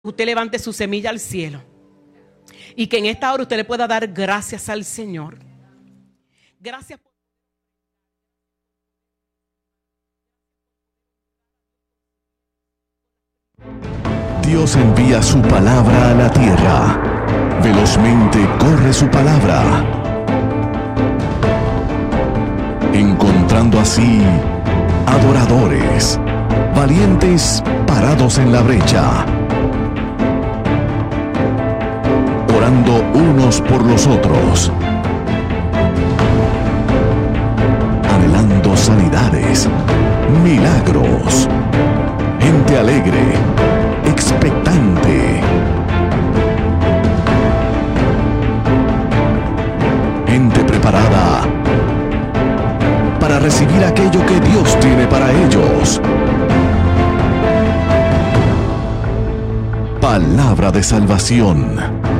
usted levante su semilla al cielo y que en esta hora usted le pueda dar gracias al Señor. Gracias por... Dios envía su palabra a la tierra. Velozmente corre su palabra, encontrando así adoradores, valientes parados en la brecha, orando unos por los otros, anhelando sanidades, milagros, gente alegre, expectante, gente preparada para recibir aquello que Dios tiene para ellos. Palabra de salvación.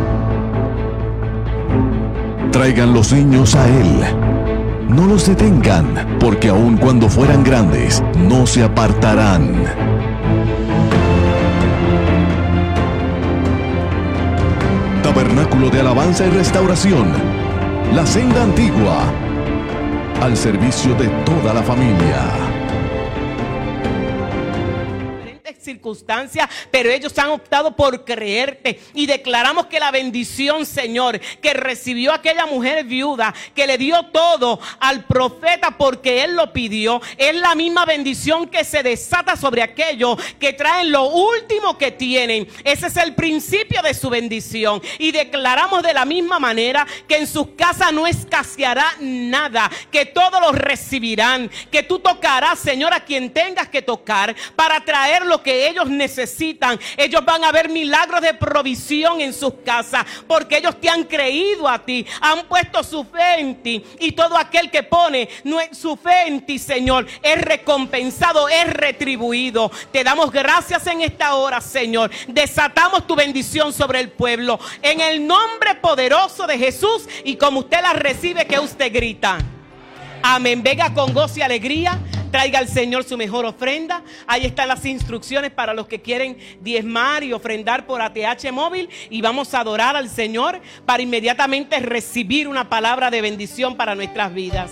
Traigan los niños a Él. No los detengan, porque aun cuando fueran grandes, no se apartarán. Tabernáculo de Alabanza y Restauración, la senda antigua, al servicio de toda la familia. Circunstancias, pero ellos han optado por creerte y declaramos que la bendición, Señor, que recibió aquella mujer viuda, que le dio todo al profeta porque él lo pidió, es la misma bendición que se desata sobre aquellos que traen lo último que tienen. Ese es el principio de su bendición y declaramos de la misma manera que en sus casas no escaseará nada, que todos lo recibirán, que tú tocarás, Señor, a quien tengas que tocar para traer lo que ellos necesitan. Ellos van a ver milagros de provisión en sus casas porque ellos te han creído a ti, han puesto su fe en ti, y todo aquel que pone su fe en ti, Señor, es recompensado, es retribuido. Te damos gracias en esta hora, Señor. Desatamos tu bendición sobre el pueblo en el nombre poderoso de Jesús, y como usted la recibe, que usted grita amén. Venga con gozo y alegría. Traiga al Señor su mejor ofrenda. Ahí están las instrucciones para los que quieren diezmar y ofrendar por ATH móvil. Y vamos a adorar al Señor para inmediatamente recibir una palabra de bendición para nuestras vidas.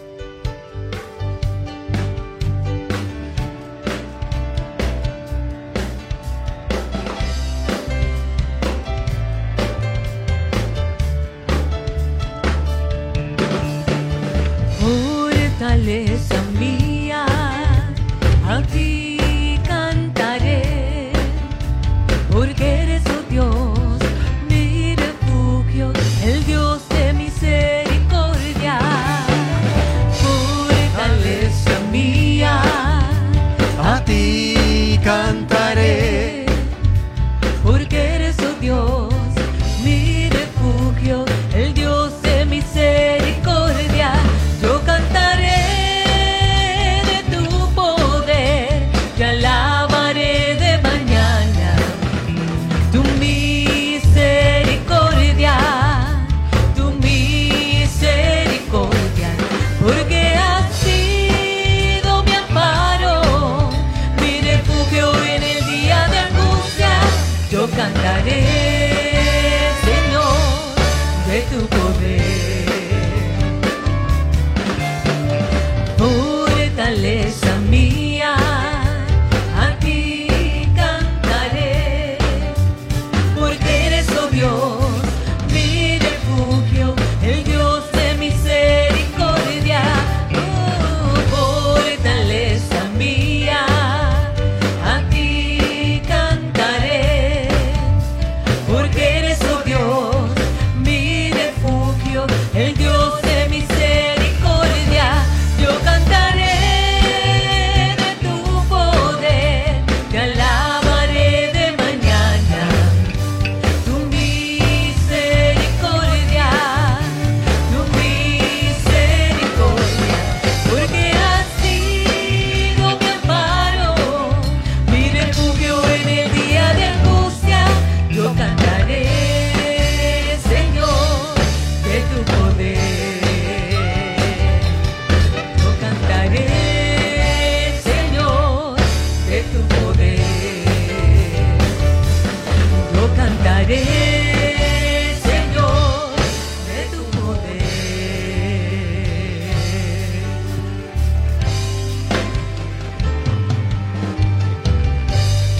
Fortaleza mía, a ti cantaré, porque eres, oh Dios, mi refugio, el Dios de misericordia. Fortaleza mía, a ti cantaré, porque eres, oh Dios, mi refugio, el Dios de misericordia. Yo cantaré de tu poder, te alabaré de mañana, tu misericordia, porque has sido mi amparo, mi refugio en el día de angustia. Yo cantaré, Señor, de tu poder. Fortaleza mía, a ti cantaré, porque eres, oh Dios, mi refugio, el Dios de misericordia. Fortaleza mía, a ti cantaré,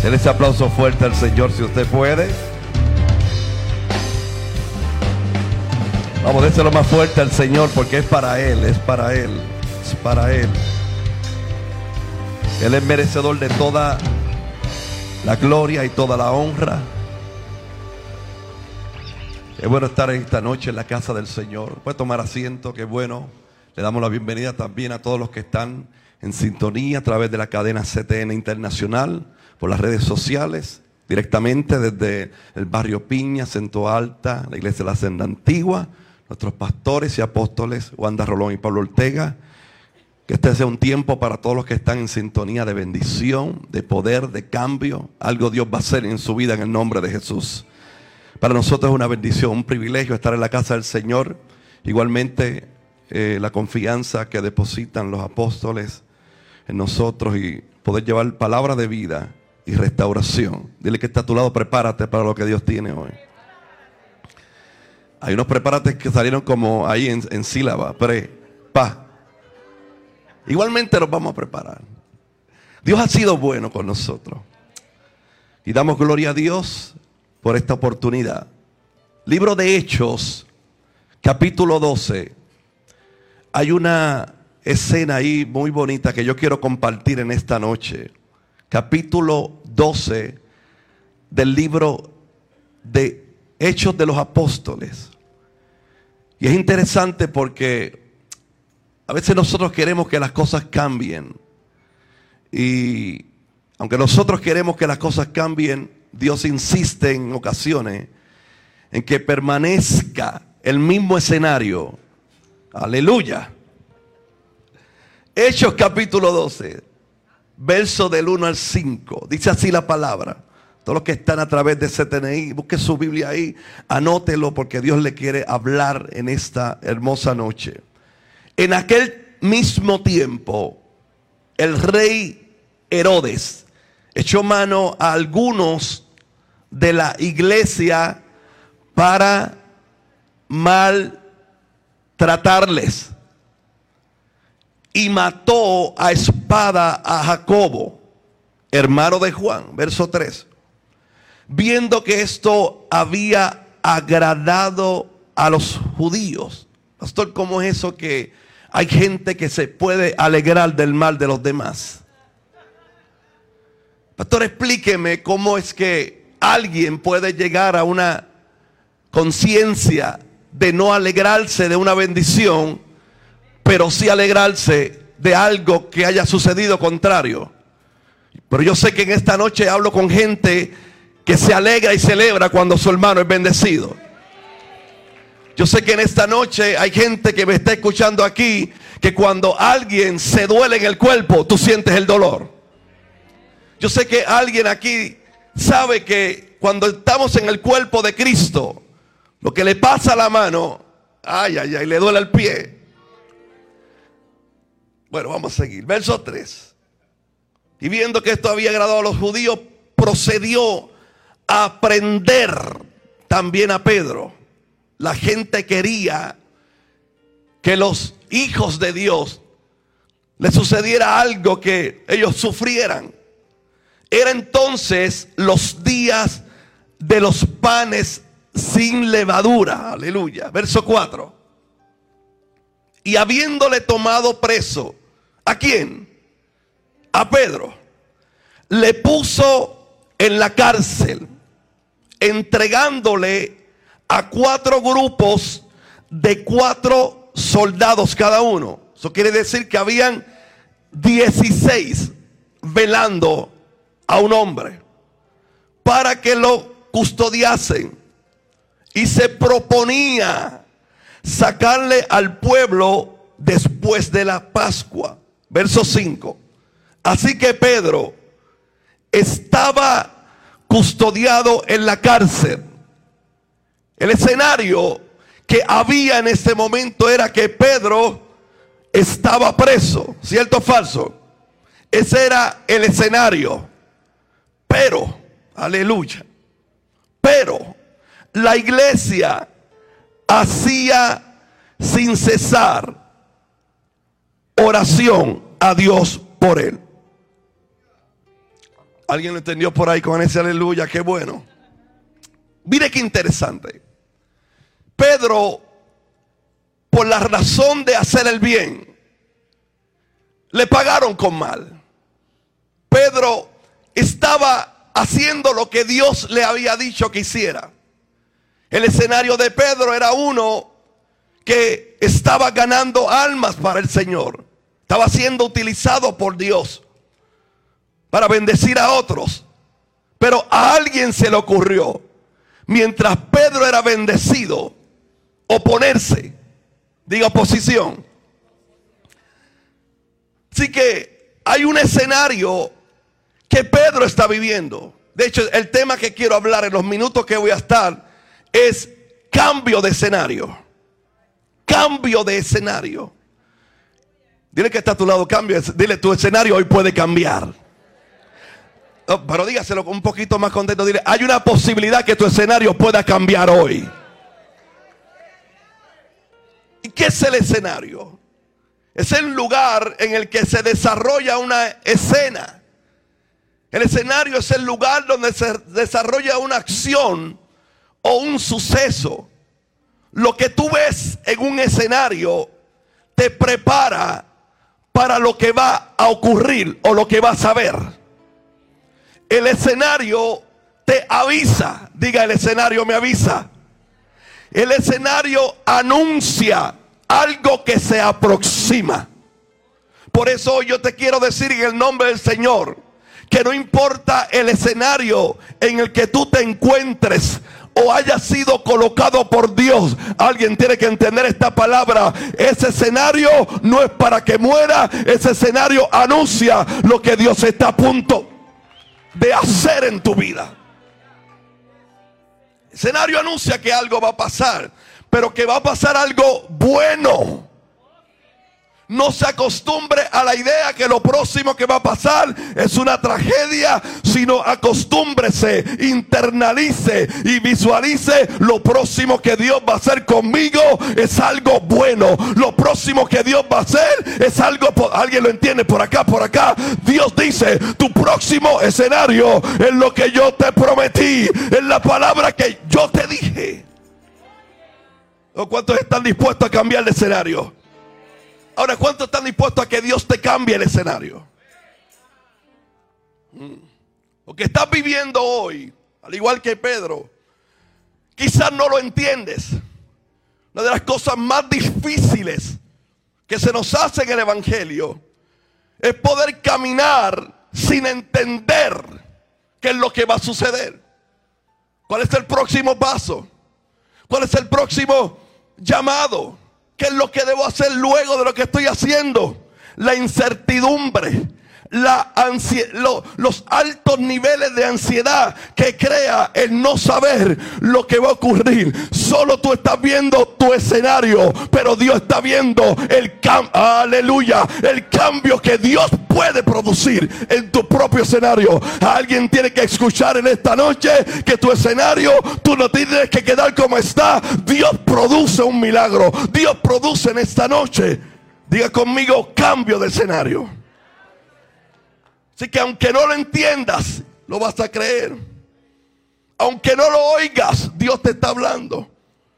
Denle ese aplauso fuerte al Señor si usted puede. Vamos, déselo más fuerte al Señor porque es para Él, es para Él, es para Él. Él es merecedor de toda la gloria y toda la honra. Es bueno estar esta noche en la casa del Señor. Puede tomar asiento, qué bueno. Le damos la bienvenida también a todos los que están en sintonía a través de la cadena CTN Internacional, por las redes sociales, directamente desde el barrio Piña, Centro Alta, la iglesia de la Senda Antigua, nuestros pastores y apóstoles, Wanda Rolón y Pablo Ortega. Que este sea un tiempo para todos los que están en sintonía de bendición, de poder, de cambio. Algo Dios va a hacer en su vida en el nombre de Jesús. Para nosotros es una bendición, un privilegio estar en la casa del Señor. Igualmente la confianza que depositan los apóstoles en nosotros y poder llevar palabra de vida y restauración. Dile que está a tu lado, prepárate para lo que Dios tiene hoy. Hay unos prepárates que salieron como ahí en sílaba, pa. Igualmente nos vamos a preparar. Dios ha sido bueno con nosotros. Y damos gloria a Dios por esta oportunidad. Libro de Hechos, capítulo 12. Hay una escena ahí muy bonita que yo quiero compartir en esta noche. Capítulo 12 del libro de Hechos de los Apóstoles. Y es interesante porque a veces nosotros queremos que las cosas cambien. Y aunque nosotros queremos que las cosas cambien, Dios insiste en ocasiones en que permanezca el mismo escenario. Aleluya. Hechos capítulo 12, verso del 1 al 5. Dice así la palabra. Todos los que están a través de CTNI, busque su Biblia ahí, anótelo porque Dios le quiere hablar en esta hermosa noche. En aquel mismo tiempo, el rey Herodes echó mano a algunos de la iglesia para maltratarles y mató a espada a Jacobo, hermano de Juan. Verso 3. Viendo que esto había agradado a los judíos. Pastor, ¿cómo es eso que hay gente que se puede alegrar del mal de los demás? Pastor, explíqueme cómo es que alguien puede llegar a una conciencia de no alegrarse de una bendición, pero sí alegrarse de algo que haya sucedido contrario. Pero yo sé que en esta noche hablo con gente que se alegra y celebra cuando su hermano es bendecido. Yo sé que en esta noche hay gente que me está escuchando aquí, que cuando alguien se duele en el cuerpo, tú sientes el dolor. Yo sé que alguien aquí sabe que cuando estamos en el cuerpo de Cristo, lo que le pasa a la mano, le duele el pie. Bueno, vamos a seguir. Verso 3. Y viendo que esto había agradado a los judíos, procedió a prender también a Pedro. La gente quería que los hijos de Dios les sucediera algo que ellos sufrieran. Era entonces los días de los panes sin levadura. Aleluya. Verso 4. Y habiéndole tomado preso, ¿a quién? A Pedro. Le puso en la cárcel, entregándole a 4 grupos de 4 soldados cada uno. Eso quiere decir que habían 16 velando a un hombre para que lo custodiasen. Y se proponía sacarle al pueblo después de la Pascua. Verso 5. Así que Pedro estaba custodiado en la cárcel. El escenario que había en ese momento era que Pedro estaba preso. ¿Cierto o falso? Ese era el escenario. Pero, aleluya, pero la iglesia hacía sin cesar oración a Dios por él. ¿Alguien lo entendió por ahí con ese aleluya? Qué bueno. Mire qué interesante. Pedro, por la razón de hacer el bien, le pagaron con mal. Pedro estaba haciendo lo que Dios le había dicho que hiciera. El escenario de Pedro era uno que estaba ganando almas para el Señor. Estaba siendo utilizado por Dios para bendecir a otros. Pero a alguien se le ocurrió, mientras Pedro era bendecido, oponerse. Diga oposición. Así que hay un escenario que Pedro está viviendo. De hecho, el tema que quiero hablar en los minutos que voy a estar es cambio de escenario. Cambio de escenario. Dile que está a tu lado, cambio. Dile, tu escenario hoy puede cambiar. Oh, pero dígaselo un poquito más contento. Dile, hay una posibilidad que tu escenario pueda cambiar hoy. ¿Y qué es el escenario? Es el lugar en el que se desarrolla una escena. El escenario es el lugar donde se desarrolla una acción o un suceso. Lo que tú ves en un escenario te prepara para lo que va a ocurrir o lo que vas a ver. El escenario te avisa. Diga, el escenario me avisa. El escenario anuncia algo que se aproxima. Por eso hoy yo te quiero decir en el nombre del Señor que no importa el escenario en el que tú te encuentres o haya sido colocado por Dios, alguien tiene que entender esta palabra. Ese escenario no es para que muera. Ese escenario anuncia lo que Dios está a punto de hacer en tu vida. El escenario anuncia que algo va a pasar, pero que va a pasar algo bueno. No se acostumbre a la idea que lo próximo que va a pasar es una tragedia, sino acostúmbrese, internalice y visualice lo próximo que Dios va a hacer conmigo es algo bueno. Lo próximo que Dios va a hacer es algo, alguien lo entiende por acá, por acá. Dios dice, tu próximo escenario es lo que yo te prometí, es la palabra que yo te dije. ¿Cuántos están dispuestos a cambiar de escenario? Ahora, ¿cuántos están dispuestos a que Dios te cambie el escenario? Lo que estás viviendo hoy, al igual que Pedro, quizás no lo entiendes. Una de las cosas más difíciles que se nos hace en el Evangelio es poder caminar sin entender qué es lo que va a suceder. ¿Cuál es el próximo paso? ¿Cuál es el próximo llamado? ¿Qué es lo que debo hacer luego de lo que estoy haciendo? La incertidumbre, los altos niveles de ansiedad que crea el no saber lo que va a ocurrir. Solo tú estás viendo tu escenario, pero Dios está viendo el cambio, aleluya, el cambio que Dios puede producir en tu propio escenario. Alguien tiene que escuchar en esta noche que tu escenario, tú no tienes que quedar como está. Dios produce un milagro. Dios produce en esta noche. Diga conmigo, cambio de escenario. Así que aunque no lo entiendas, lo vas a creer. Aunque no lo oigas, Dios te está hablando.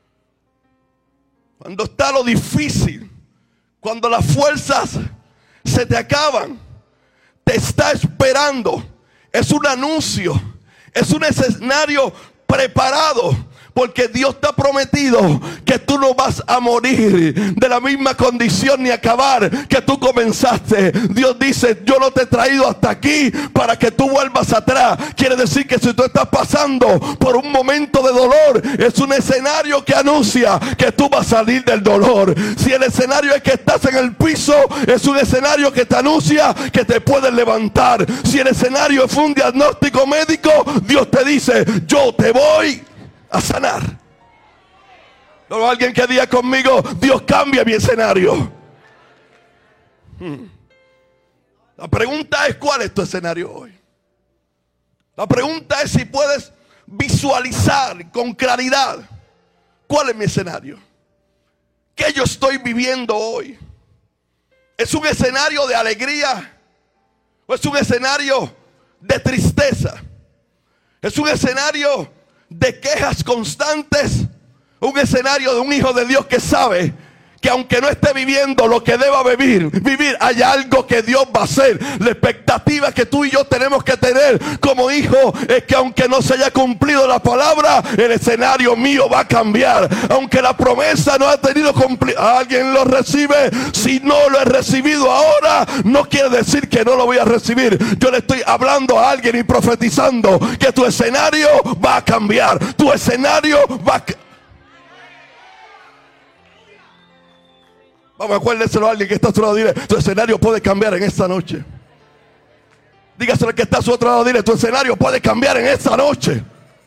Cuando está lo difícil, cuando las fuerzas se te acaban, te está esperando. Es un anuncio, es un escenario preparado. Porque Dios te ha prometido que tú no vas a morir de la misma condición ni acabar que tú comenzaste. Dios dice, yo no te he traído hasta aquí para que tú vuelvas atrás. Quiere decir que si tú estás pasando por un momento de dolor, es un escenario que anuncia que tú vas a salir del dolor. Si el escenario es que estás en el piso, es un escenario que te anuncia que te puedes levantar. Si el escenario fue un diagnóstico médico, Dios te dice, yo te voy a sanar. No, alguien que diga conmigo, Dios cambia mi escenario. La pregunta es, ¿cuál es tu escenario hoy? La pregunta es si puedes visualizar con claridad cuál es mi escenario. ¿Qué yo estoy viviendo hoy? ¿Es un escenario de alegría o es un escenario de tristeza. Es un escenario de quejas constantes. Un escenario de un hijo de Dios que sabe que aunque no esté viviendo lo que deba vivir, hay algo que Dios va a hacer. La expectativa que tú y yo tenemos que tener como hijos es que aunque no se haya cumplido la palabra, el escenario mío va a cambiar. Aunque la promesa no ha tenido cumplido, alguien lo recibe. Si no lo he recibido ahora, no quiere decir que no lo voy a recibir. Yo le estoy hablando a alguien y profetizando que tu escenario va a cambiar. Tu escenario va a cambiar. Vamos, acuérdenselo a alguien que está a su lado. Dile, tu escenario puede cambiar en esta noche. Dígaselo al que está a su otro lado. Dile, tu escenario puede cambiar en esta noche.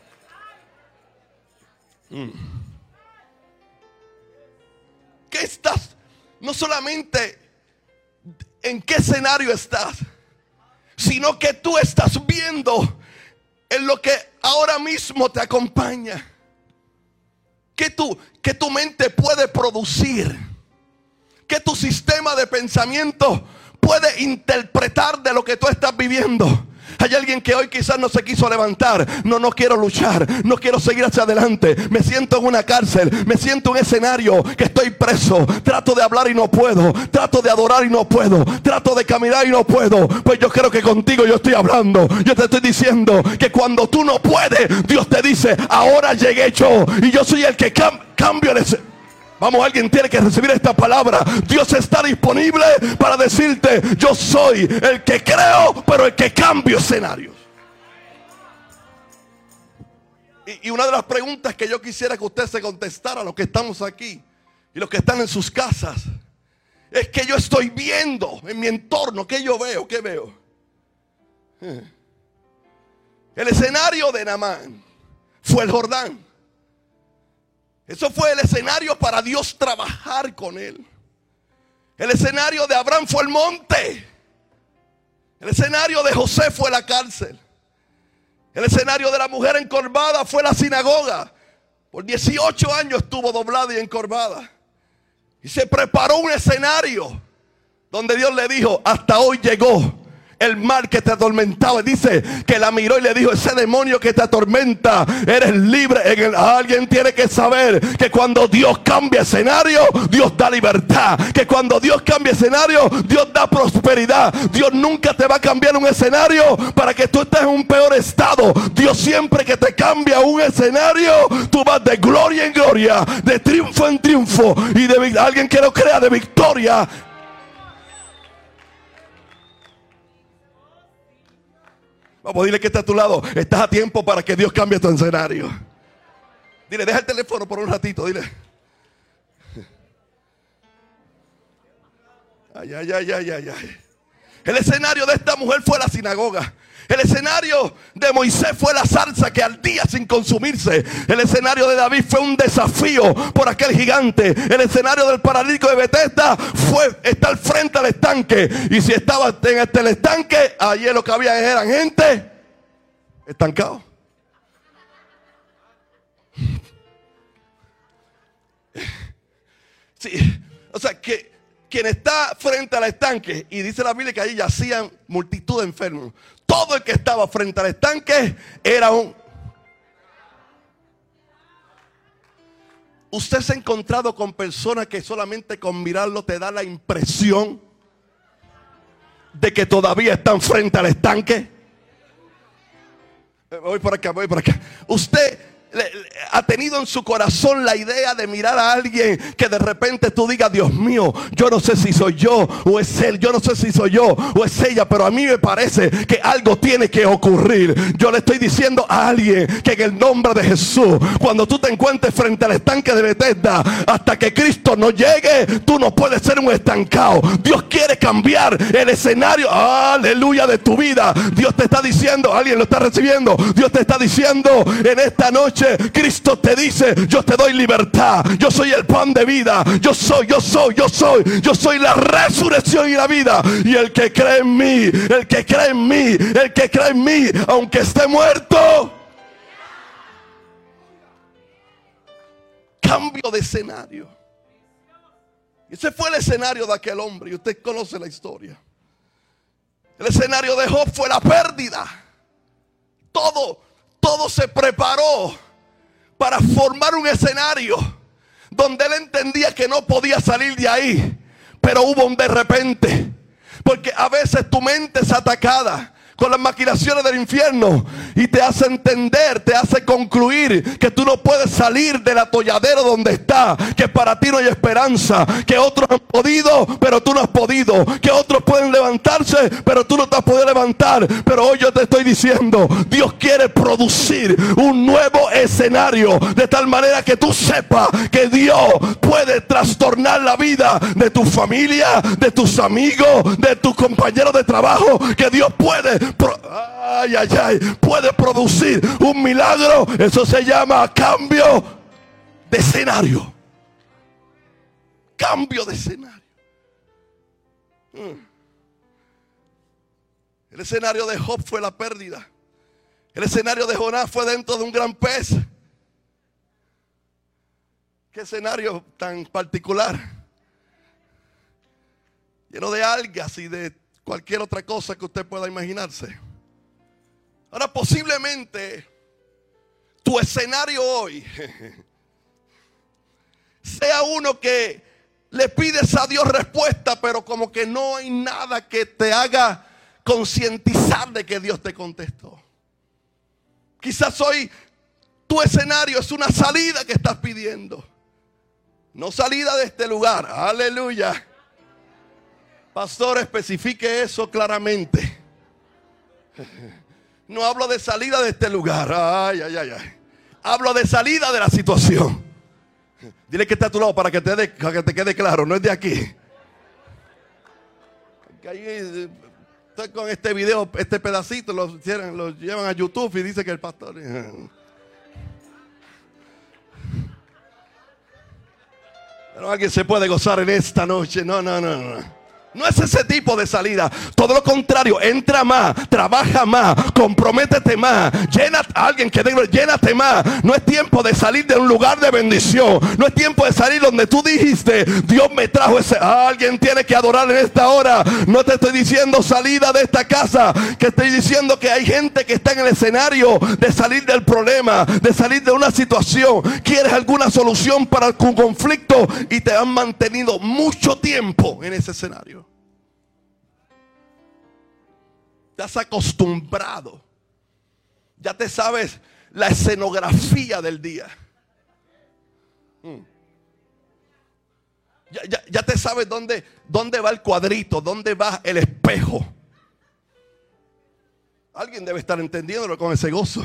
¿Qué estás? No solamente en qué escenario estás, sino que tú estás viendo en lo que ahora mismo te acompaña. Que tu mente puede producir. Que tu sistema de pensamiento puede interpretar de lo que tú estás viviendo. Hay alguien que hoy quizás no se quiso levantar. No quiero luchar, no quiero seguir hacia adelante. Me siento en una cárcel, me siento en un escenario que estoy preso. Trato de hablar y no puedo. Trato de adorar y no puedo. Trato de caminar y no puedo. Pues yo creo que contigo yo estoy hablando. Yo te estoy diciendo que cuando tú no puedes, Dios te dice, ahora llegué yo. Y yo soy el que cambio el escenario. Vamos, alguien tiene que recibir esta palabra. Dios está disponible para decirte, yo soy el que creo, pero el que cambio escenarios. Y una de las preguntas que yo quisiera que usted se contestara, los que estamos aquí y los que están en sus casas, es que yo estoy viendo en mi entorno. ¿Qué yo veo? ¿Qué veo? El escenario de Naamán fue el Jordán. Eso fue el escenario para Dios trabajar con él. El escenario de Abraham fue el monte. El escenario de José fue la cárcel. El escenario de la mujer encorvada fue la sinagoga. Por 18 años estuvo doblada y encorvada. Y se preparó un escenario donde Dios le dijo, hasta hoy llegó el mal que te atormentaba. Dice que la miró y le dijo, ese demonio que te atormenta, eres libre. Alguien tiene que saber que cuando Dios cambia escenario, Dios da libertad. Que cuando Dios cambia escenario, Dios da prosperidad. Dios nunca te va a cambiar un escenario para que tú estés en un peor estado. Dios siempre que te cambia un escenario, tú vas de gloria en gloria, de triunfo en triunfo. Y de alguien que lo crea, de victoria. Vamos, dile que está a tu lado. Estás a tiempo para que Dios cambie tu escenario. Dile, deja el teléfono por un ratito. Dile. Ay. El escenario de esta mujer fue la sinagoga. El escenario de Moisés fue la zarza que ardía sin consumirse. El escenario de David fue un desafío por aquel gigante. El escenario del paralítico de Betesda fue estar frente al estanque. Y si estaba en el estanque, allí lo que había eran gente estancado. Sí, o sea que quien está frente al estanque, y dice la Biblia que allí yacían multitud de enfermos. Todo el que estaba frente al estanque era un... Usted se ha encontrado con personas que solamente con mirarlo te da la impresión de que todavía están frente al estanque. Voy por acá. Usted ha tenido en su corazón la idea de mirar a alguien que de repente tú digas, Dios mío, yo no sé si soy yo o es él, yo no sé si soy yo o es ella, pero a mí me parece que algo tiene que ocurrir. Yo le estoy diciendo a alguien que en el nombre de Jesús, cuando tú te encuentres frente al estanque de Betesda, hasta que Cristo no llegue, tú no puedes ser un estancado. Dios quiere cambiar el escenario, aleluya, de tu vida. Dios te está diciendo, alguien lo está recibiendo, Dios te está diciendo en esta noche, Cristo te dice, yo te doy libertad, yo soy el pan de vida, yo soy la resurrección y la vida. Y el que cree en mí, aunque esté muerto. Cambio de escenario. Ese fue el escenario de aquel hombre, y usted conoce la historia. El escenario de Job fue la pérdida. Todo se preparó para formar un escenario donde él entendía que no podía salir de ahí. Pero hubo un de repente. Porque a veces tu mente es atacada con las maquinaciones del infierno y te hace entender, te hace concluir que tú no puedes salir del atolladero donde está, que para ti no hay esperanza, que otros han podido pero tú no has podido, que otros pueden levantarse pero tú no te has podido levantar. Pero hoy yo te estoy diciendo, Dios quiere producir un nuevo escenario de tal manera que tú sepas que Dios puede trastornar la vida de tu familia, de tus amigos, de tus compañeros de trabajo, que Dios puede puede producir un milagro. Eso se llama cambio de escenario. Cambio de escenario. El escenario de Job fue la pérdida. El escenario de Jonás fue dentro de un gran pez. Qué escenario tan particular, lleno de algas y de cualquier otra cosa que usted pueda imaginarse. Ahora, posiblemente tu escenario hoy sea uno que le pides a Dios respuesta, pero como que no hay nada que te haga concientizar de que Dios te contestó. Quizás hoy tu escenario es una salida que estás pidiendo, no salida de este lugar. Aleluya. Pastor, especifique eso claramente. No hablo de salida de este lugar. Hablo de salida de la situación. Dile que está a tu lado para que te quede claro. No es de aquí. Ahí, con este video, este pedacito lo llevan a YouTube y dice que el pastor... Pero alguien se puede gozar en esta noche. No. No es ese tipo de salida. Todo lo contrario, entra más, trabaja más, comprométete más, llénate más. No es tiempo de salir de un lugar de bendición. No es tiempo de salir donde tú dijiste, Dios me trajo ese. Alguien tiene que adorar en esta hora. No te estoy diciendo salida de esta casa, que estoy diciendo que hay gente que está en el escenario de salir del problema, de salir de una situación. Quieres alguna solución para tu conflicto y te han mantenido mucho tiempo en ese escenario. Te has acostumbrado. Ya te sabes la escenografía del día. Ya te sabes dónde va el cuadrito, dónde va el espejo. Alguien debe estar entendiéndolo con ese gozo.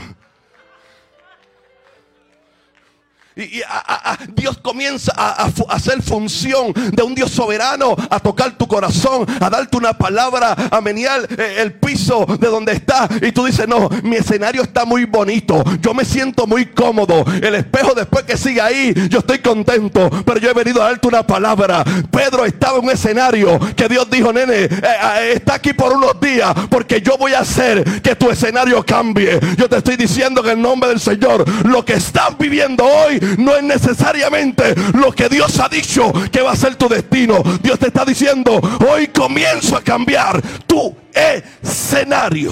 Y Dios comienza a hacer función de un Dios soberano, a tocar tu corazón, a darte una palabra, a menear el piso de donde está. Y tú dices, no, mi escenario está muy bonito, yo me siento muy cómodo. El espejo después que sigue ahí, yo estoy contento, pero yo he venido a darte una palabra. Pedro estaba en un escenario que Dios dijo, nene, está aquí por unos días, porque yo voy a hacer que tu escenario cambie. Yo te estoy diciendo en el nombre del Señor, lo que estás viviendo hoy no es necesariamente lo que Dios ha dicho que va a ser tu destino. Dios te está diciendo, hoy comienzo a cambiar tu escenario.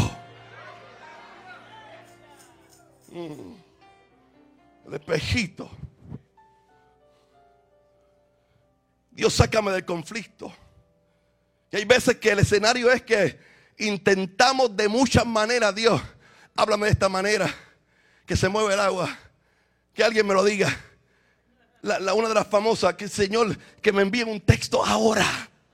El espejito. Dios, sácame del conflicto. Y hay veces que el escenario es que intentamos de muchas maneras. Dios, háblame de esta manera, que se mueve el agua. Que alguien me lo diga. Una de las famosas, que el Señor, que me envíe un texto ahora.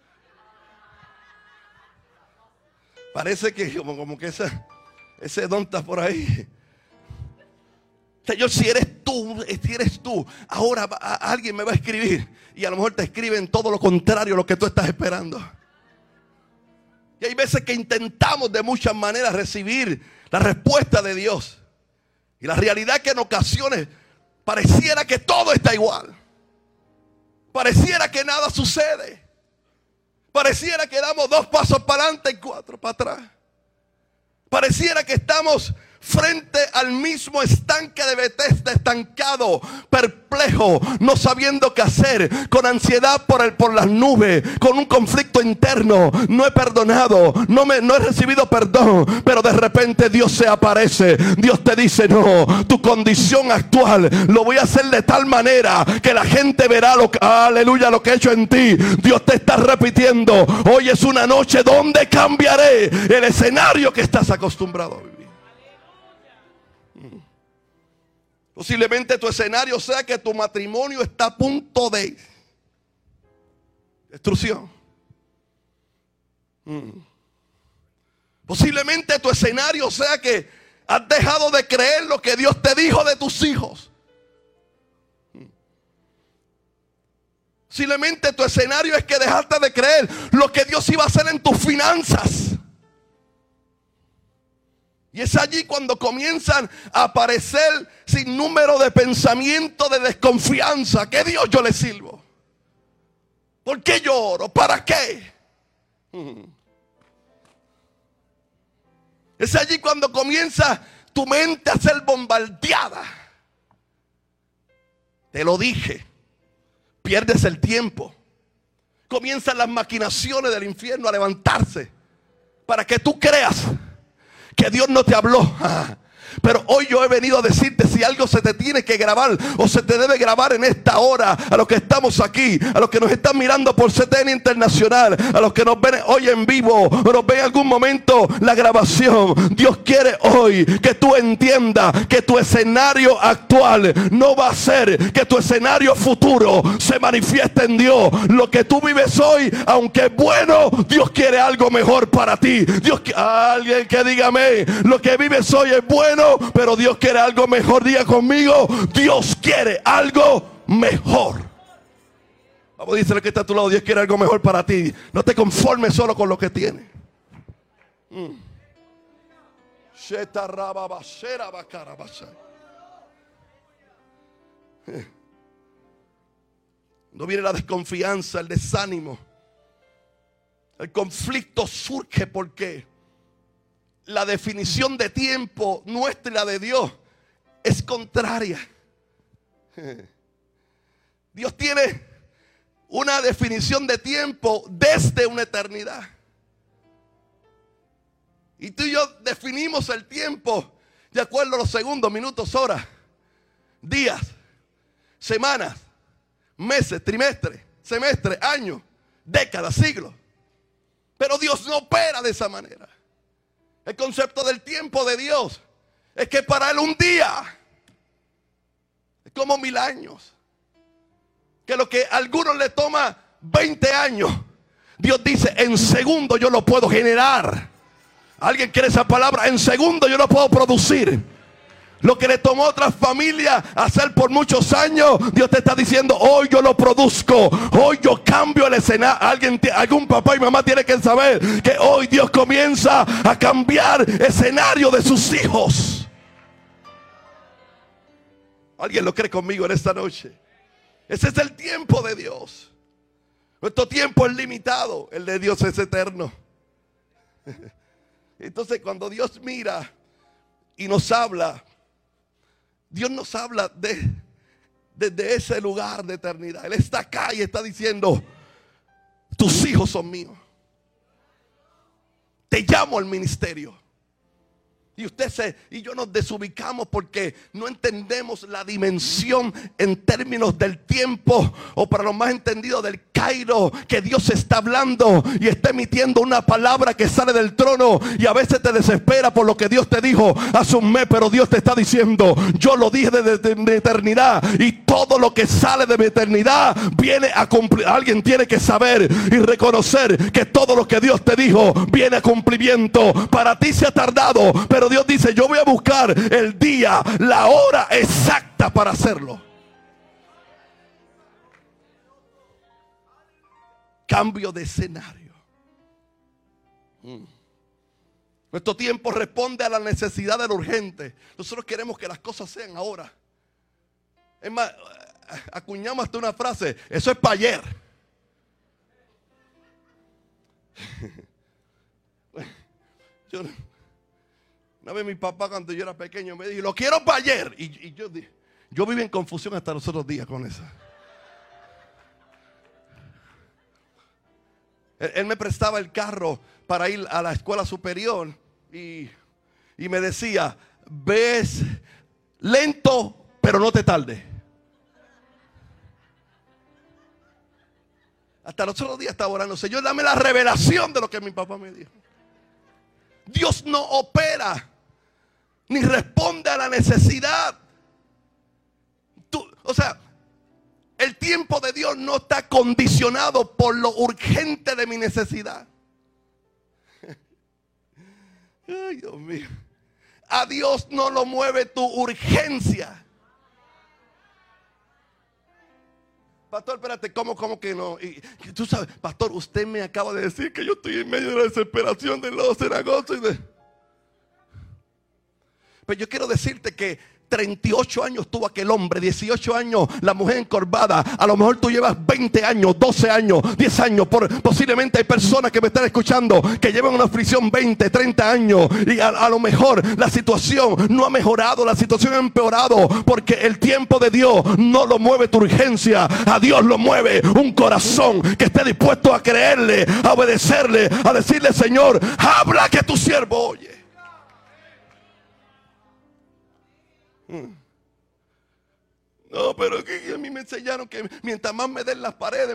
Parece que como que ese don está por ahí. Señor, si eres tú, ahora alguien me va a escribir. Y a lo mejor te escriben todo lo contrario a lo que tú estás esperando. Y hay veces que intentamos de muchas maneras recibir la respuesta de Dios. Y la realidad es que en ocasiones pareciera que todo está igual. Pareciera que nada sucede. Pareciera que damos 2 pasos para adelante y 4 para atrás. Pareciera que estamos frente al mismo estanque de Betesda, estancado, perplejo, no sabiendo qué hacer, con ansiedad por las nubes, con un conflicto interno. No he perdonado, no he recibido perdón, pero de repente Dios se aparece. Dios te dice: no, tu condición actual lo voy a hacer de tal manera que la gente verá aleluya, lo que he hecho en ti. Dios te está repitiendo: hoy es una noche donde cambiaré el escenario que estás acostumbrado a vivir. Posiblemente tu escenario sea que tu matrimonio está a punto de destrucción. Posiblemente tu escenario sea que has dejado de creer lo que Dios te dijo de tus hijos. Posiblemente tu escenario es que dejaste de creer lo que Dios iba a hacer en tus finanzas. Y es allí cuando comienzan a aparecer sin número de pensamientos de desconfianza. ¿Qué Dios yo le sirvo? ¿Por qué yo oro? ¿Para qué? Es allí cuando comienza tu mente a ser bombardeada. Te lo dije. Pierdes el tiempo. Comienzan las maquinaciones del infierno a levantarse para que tú creas que Dios no te habló. Pero hoy yo he venido a decirte: si algo se te tiene que grabar o se te debe grabar en esta hora, a los que estamos aquí, a los que nos están mirando por CTN Internacional, a los que nos ven hoy en vivo o nos ven en algún momento la grabación, Dios quiere hoy que tú entiendas que tu escenario actual no va a ser que tu escenario futuro se manifieste en Dios. Lo que tú vives hoy, aunque es bueno, Dios quiere algo mejor para ti. Alguien que dígame: lo que vives hoy es bueno, pero Dios quiere algo mejor. Diga conmigo: Dios quiere algo mejor. Vamos, dice el que está a tu lado: Dios quiere algo mejor para ti. No te conformes solo con lo que tienes. No viene la desconfianza, el desánimo. El conflicto surge porque la definición de tiempo nuestra y la de Dios es contraria. Dios tiene una definición de tiempo desde una eternidad. Y tú y yo definimos el tiempo de acuerdo a los segundos, minutos, horas, días, semanas, meses, trimestres, semestres, años, décadas, siglos. Pero Dios no opera de esa manera. El concepto del tiempo de Dios es que para Él un día es como 1000 años. Que lo que a algunos le toma 20 años, Dios dice: en segundo yo lo puedo generar. ¿Alguien quiere esa palabra? En segundo yo lo puedo producir. Lo que le tomó a otra familia hacer por muchos años, Dios te está diciendo: hoy yo lo produzco. Hoy yo cambio el escenario. Algún papá y mamá tiene que saber que hoy Dios comienza a cambiar el escenario de sus hijos. ¿Alguien lo cree conmigo en esta noche? Ese es el tiempo de Dios. Nuestro tiempo es limitado. El de Dios es eterno. Entonces, cuando Dios mira y nos habla, Dios nos habla desde ese lugar de eternidad. Él está acá y está diciendo: tus hijos son míos. Te llamo al ministerio. Y yo nos desubicamos porque no entendemos la dimensión en términos del tiempo, o para los más entendidos del Cairo, que Dios está hablando y está emitiendo una palabra que sale del trono, y a veces te desespera por lo que Dios te dijo hace un mes, pero Dios te está diciendo: yo lo dije desde mi eternidad, y todo lo que sale de mi eternidad viene a cumplir. Alguien tiene que saber y reconocer que todo lo que Dios te dijo viene a cumplimiento. Para ti se ha tardado, pero Dios dice: yo voy a buscar el día, la hora exacta para hacerlo. Cambio de escenario. Nuestro tiempo responde a la necesidad de lo urgente. Nosotros queremos que las cosas sean ahora. Es más, acuñamos hasta una frase: eso es para ayer. Una vez mi papá, cuando yo era pequeño, me dijo, lo quiero para ayer. Y yo viví en confusión hasta los otros días con eso. Él me prestaba el carro para ir a la escuela superior y me decía, ves lento, pero no te tardes. Hasta los otros días estaba orando, Señor, dame la revelación de lo que mi papá me dijo. Dios no opera ni responde a la necesidad. El tiempo de Dios no está condicionado por lo urgente de mi necesidad. Ay, Dios mío. A Dios no lo mueve tu urgencia. Pastor, espérate, ¿cómo que no? Y tú sabes, pastor, usted me acaba de decir que yo estoy en medio de la desesperación del lodo cenagoso. Pero yo quiero decirte que 38 años tuvo aquel hombre, 18 años la mujer encorvada. A lo mejor tú llevas 20 años, 12 años, 10 años. Posiblemente hay personas que me están escuchando que llevan una aflicción 20, 30 años. Y a lo mejor la situación no ha mejorado, la situación ha empeorado. Porque el tiempo de Dios no lo mueve tu urgencia. A Dios lo mueve un corazón que esté dispuesto a creerle, a obedecerle, a decirle, Señor, habla que tu siervo oye. No, pero que a mí me enseñaron que mientras más me den las paredes,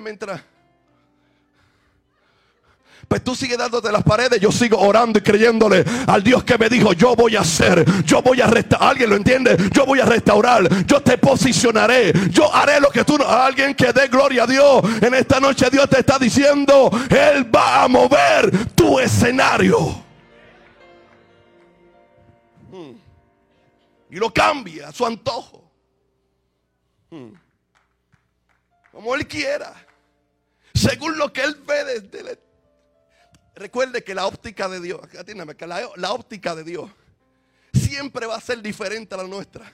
pues tú sigues dándote las paredes, yo sigo orando y creyéndole al Dios que me dijo, yo voy a hacer, yo voy a restaurar. ¿Alguien lo entiende? Yo voy a restaurar, yo te posicionaré, yo haré lo que tú no. Alguien que dé gloria a Dios. En esta noche Dios te está diciendo, Él va a mover tu escenario. Y lo cambia a su antojo. Como Él quiera. Según lo que Él ve desde Recuerde que la óptica de Dios, que la óptica de Dios siempre va a ser diferente a la nuestra.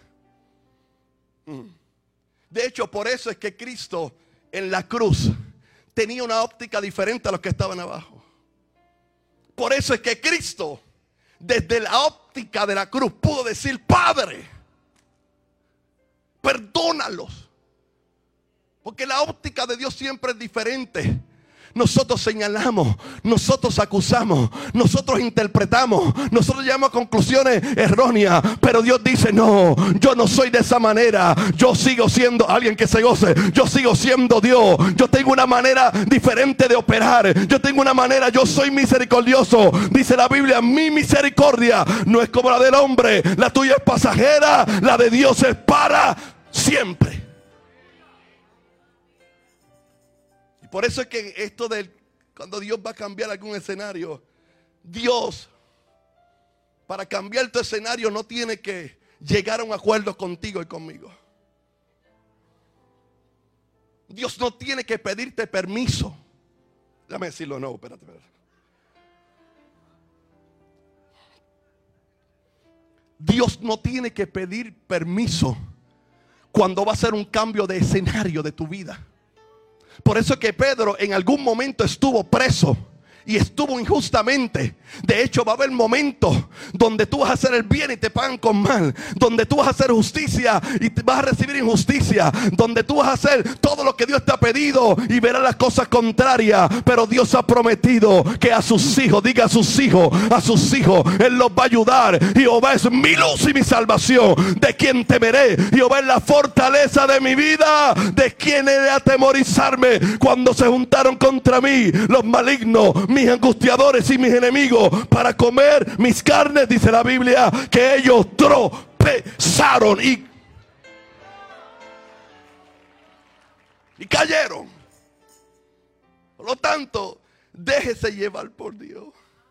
De hecho, por eso es que Cristo en la cruz tenía una óptica diferente a los que estaban abajo. Por eso es que Cristo, desde la óptica de la cruz, pudo decir, Padre, perdónalos. Porque la óptica de Dios siempre es diferente. Nosotros señalamos, nosotros acusamos, nosotros interpretamos, nosotros llegamos a conclusiones erróneas. Pero Dios dice, no, yo no soy de esa manera. Yo sigo siendo alguien que se goce. Yo sigo siendo Dios. Yo tengo una manera diferente de operar. Yo tengo una manera, yo soy misericordioso. Dice la Biblia, mi misericordia no es como la del hombre. La tuya es pasajera, la de Dios es para siempre. Por eso es que esto de cuando Dios va a cambiar algún escenario, Dios, para cambiar tu escenario, no tiene que llegar a un acuerdo contigo y conmigo. Dios no tiene que pedirte permiso. Déjame decirlo, no, espérate. Dios no tiene que pedir permiso cuando va a hacer un cambio de escenario de tu vida. Por eso es que Pedro en algún momento estuvo preso y estuvo injustamente. De hecho, va a haber momentos donde tú vas a hacer el bien y te pagan con mal, donde tú vas a hacer justicia y te vas a recibir injusticia, donde tú vas a hacer todo lo que Dios te ha pedido y verás las cosas contrarias. Pero Dios ha prometido que a sus hijos, diga a sus hijos, Él los va a ayudar. Jehová es mi luz y mi salvación, ¿de quién temeré? Jehová es la fortaleza de mi vida, ¿de quién he de atemorizarme? Cuando se juntaron contra mí los malignos, mis angustiadores y mis enemigos, para comer mis carnes, dice la Biblia, que ellos tropezaron y cayeron. Por lo tanto, déjese llevar por Dios.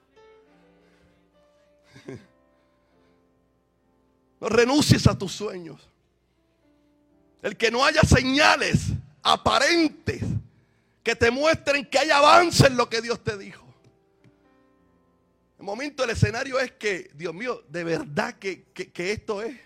No renuncies a tus sueños. El que no haya señales aparentes que te muestren que hay avance en lo que Dios te dijo. El momento del escenario es que, Dios mío, de verdad que esto es.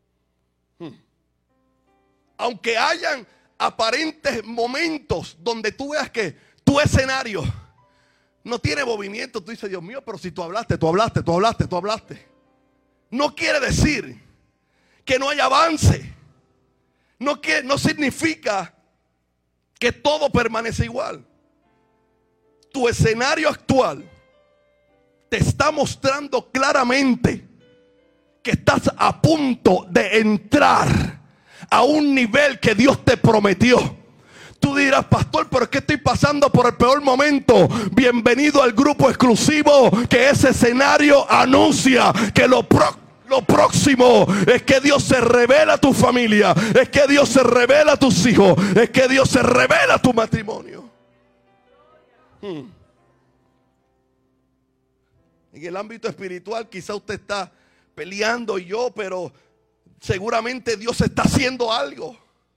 Aunque hayan aparentes momentos donde tú veas que tu escenario no tiene movimiento, tú dices, Dios mío, pero si tú hablaste. no quiere decir que no hay avance. No significa que todo permanece igual. Tu escenario actual te está mostrando claramente que estás a punto de entrar a un nivel que Dios te prometió. Tú dirás, pastor, pero es que estoy pasando por el peor momento. Bienvenido al grupo exclusivo, que ese escenario anuncia que lo próximo es que Dios se revela a tu familia, es que Dios se revela a tus hijos, es que Dios se revela a tu matrimonio. En el ámbito espiritual quizá usted está peleando y yo, pero seguramente Dios está haciendo algo.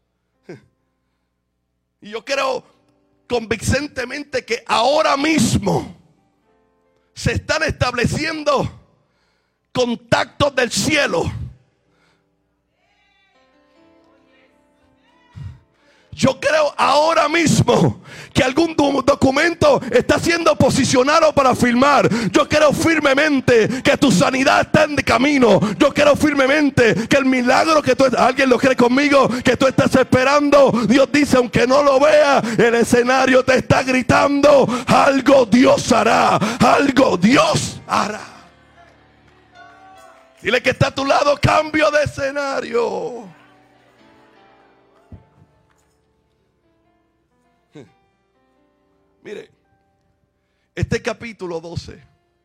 Y yo creo convincentemente que ahora mismo se están estableciendo contactos del cielo. Yo creo ahora mismo que algún documento está siendo posicionado para firmar. Yo creo firmemente que tu sanidad está en camino. Yo creo firmemente que el milagro que alguien lo cree conmigo, que tú estás esperando, Dios dice, aunque no lo vea, el escenario te está gritando, algo Dios hará, algo Dios hará. Dile que está a tu lado, cambio de escenario. Mire, este capítulo 12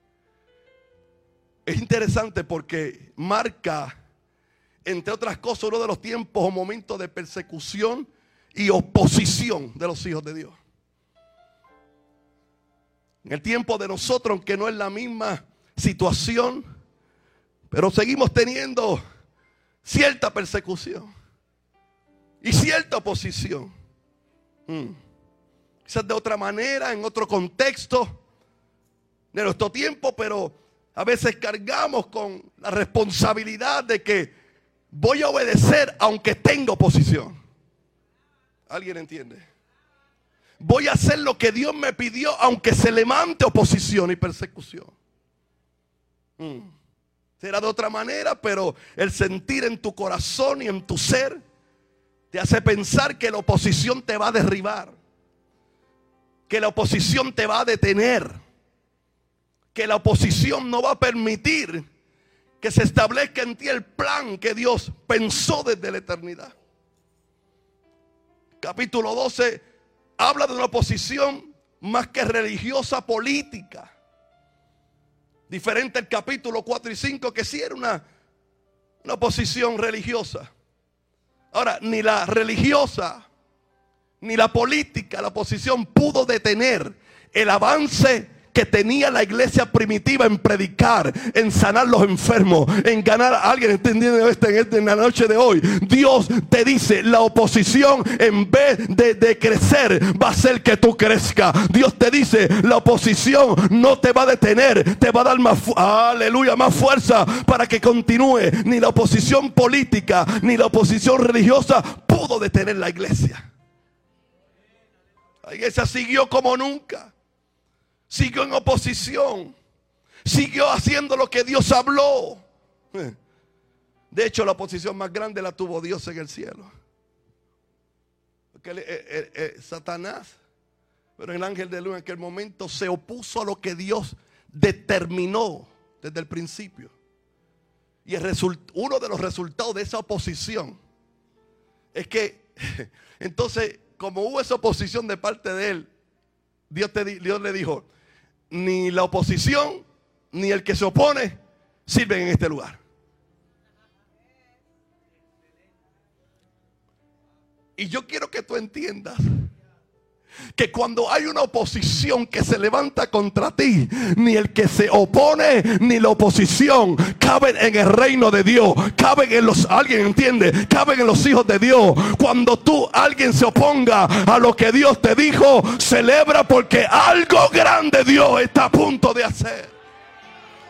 es interesante porque marca, entre otras cosas, uno de los tiempos o momentos de persecución y oposición de los hijos de Dios. En el tiempo de nosotros, aunque no es la misma situación, pero seguimos teniendo cierta persecución y cierta oposición. Quizás de otra manera, en otro contexto de nuestro tiempo, pero a veces cargamos con la responsabilidad de que voy a obedecer aunque tenga oposición. ¿Alguien entiende? Voy a hacer lo que Dios me pidió aunque se levante oposición y persecución. Será de otra manera, pero el sentir en tu corazón y en tu ser te hace pensar que la oposición te va a derribar, que la oposición te va a detener, que la oposición no va a permitir que se establezca en ti el plan que Dios pensó desde la eternidad. Capítulo 12 habla de una oposición más que religiosa, política. Diferente al capítulo 4 y 5, que sí era una oposición religiosa. Ahora, ni la religiosa ni la política, la oposición pudo detener el avance que tenía la iglesia primitiva en predicar, en sanar los enfermos, en ganar a alguien. ¿Entendiendo esto en la noche de hoy? Dios te dice, la oposición en vez de crecer va a hacer que tú crezcas. Dios te dice, la oposición no te va a detener, te va a dar más, aleluya, más fuerza para que continúe. Ni la oposición política ni la oposición religiosa pudo detener la iglesia. La iglesia siguió como nunca. Siguió en oposición. Siguió haciendo lo que Dios habló. De hecho, la oposición más grande la tuvo Dios en el cielo. Porque Satanás, pero el ángel de luz en aquel momento se opuso a lo que Dios determinó desde el principio. Y uno de los resultados de esa oposición es que entonces, como hubo esa oposición de parte de él, Dios le dijo, ni la oposición ni el que se opone sirven en este lugar. Y yo quiero que tú entiendas que cuando hay una oposición que se levanta contra ti, ni el que se opone ni la oposición caben en el reino de Dios, caben en los, alguien entiende, caben en los hijos de Dios. Cuando alguien se oponga a lo que Dios te dijo, celebra porque algo grande Dios está a punto de hacer.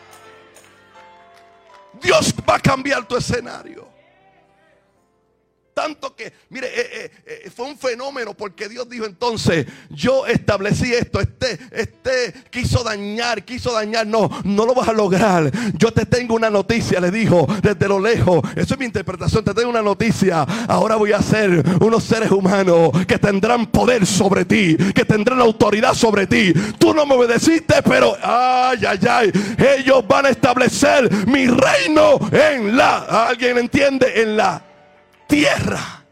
Dios va a cambiar tu escenario. Tanto que, mire, fue un fenómeno porque Dios dijo entonces, yo establecí esto, quiso dañar, no lo vas a lograr. Yo te tengo una noticia, le dijo desde lo lejos, eso es mi interpretación, te tengo una noticia. Ahora voy a hacer unos seres humanos que tendrán poder sobre ti, que tendrán autoridad sobre ti. Tú no me obedeciste, pero ellos van a establecer mi reino en ¿alguien entiende? En la tierra.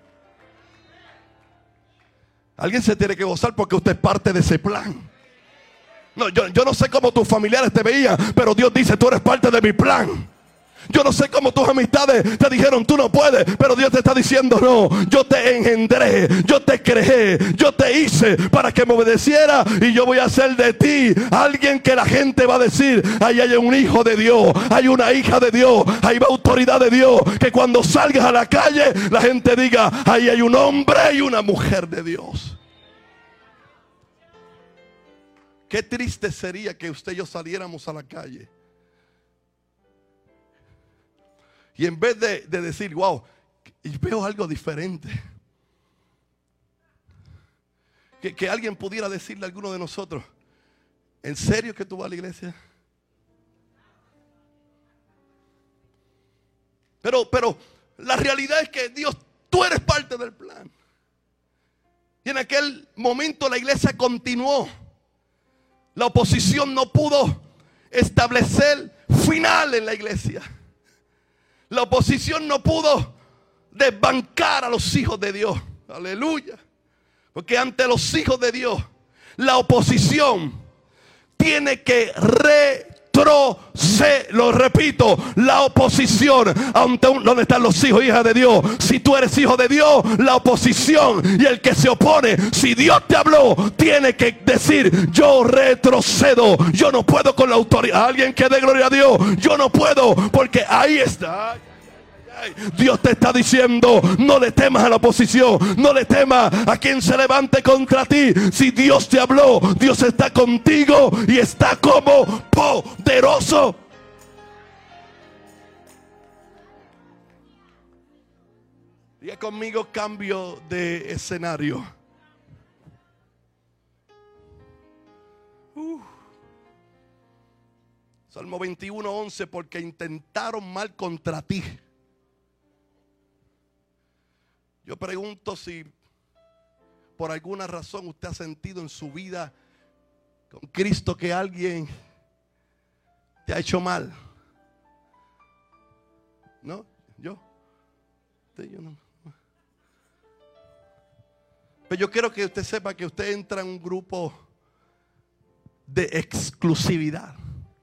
Alguien se tiene que gozar porque usted es parte de ese plan. No, yo no sé cómo tus familiares te veían, pero Dios dice, tú eres parte de mi plan. Yo no sé cómo tus amistades te dijeron, tú no puedes, pero Dios te está diciendo, no, yo te engendré, yo te creé, yo te hice para que me obedeciera, y yo voy a hacer de ti alguien que la gente va a decir, ahí hay un hijo de Dios, hay una hija de Dios, ahí va autoridad de Dios, que cuando salgas a la calle la gente diga, ahí hay un hombre y una mujer de Dios. Qué triste sería que usted y yo saliéramos a la calle y en vez de decir, wow, veo algo diferente, que alguien pudiera decirle a alguno de nosotros, ¿en serio que tú vas a la iglesia? Pero la realidad es que Dios, tú eres parte del plan. Y en aquel momento la iglesia continuó. La oposición no pudo establecer final en la iglesia. La oposición no pudo desbancar a los hijos de Dios. Aleluya. Porque ante los hijos de Dios, la oposición tiene que lo repito, la oposición ante ¿dónde están los hijos, hijas de Dios? Si tú eres hijo de Dios, la oposición y el que se opone, si Dios te habló, tiene que decir, yo retrocedo, yo no puedo con la autoridad. Alguien que dé gloria a Dios, yo no puedo, porque ahí está. Dios te está diciendo, no le temas a la oposición, no le temas a quien se levante contra ti. Si Dios te habló, Dios está contigo y está como poderoso. Diga conmigo, cambio de escenario. Salmo 21:11, porque intentaron mal contra ti. Yo pregunto si por alguna razón usted ha sentido en su vida con Cristo que alguien te ha hecho mal. ¿No? Yo no. Pero yo quiero que usted sepa que usted entra en un grupo de exclusividad.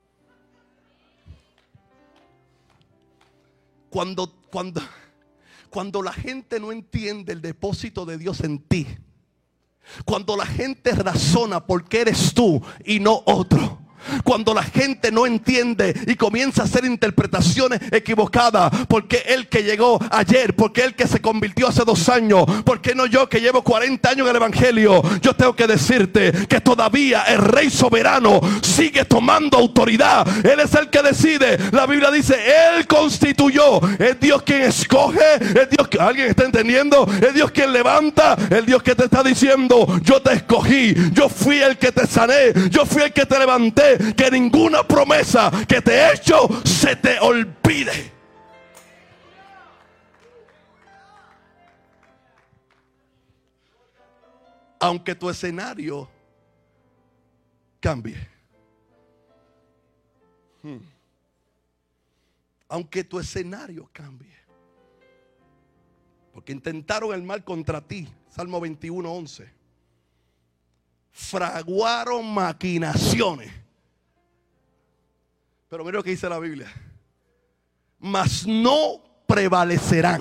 Cuando la gente no entiende el depósito de Dios en ti, cuando la gente razona por qué eres tú y no otro, cuando la gente no entiende y comienza a hacer interpretaciones equivocadas, porque el que llegó ayer, porque el que se convirtió hace 2 años, porque no yo que llevo 40 años en el evangelio, yo tengo que decirte que todavía el Rey soberano sigue tomando autoridad. Él es el que decide. La Biblia dice, Él constituyó. Es Dios quien escoge, es Dios que, ¿alguien está entendiendo? Es Dios quien levanta, es Dios que te está diciendo, yo te escogí, yo fui el que te sané, yo fui el que te levanté. Que ninguna promesa que te he hecho se te olvide. Aunque tu escenario cambie. Aunque tu escenario cambie. Porque intentaron el mal contra ti. Salmo 21:11. Fraguaron maquinaciones. Pero mira lo que dice la Biblia. Mas no prevalecerán.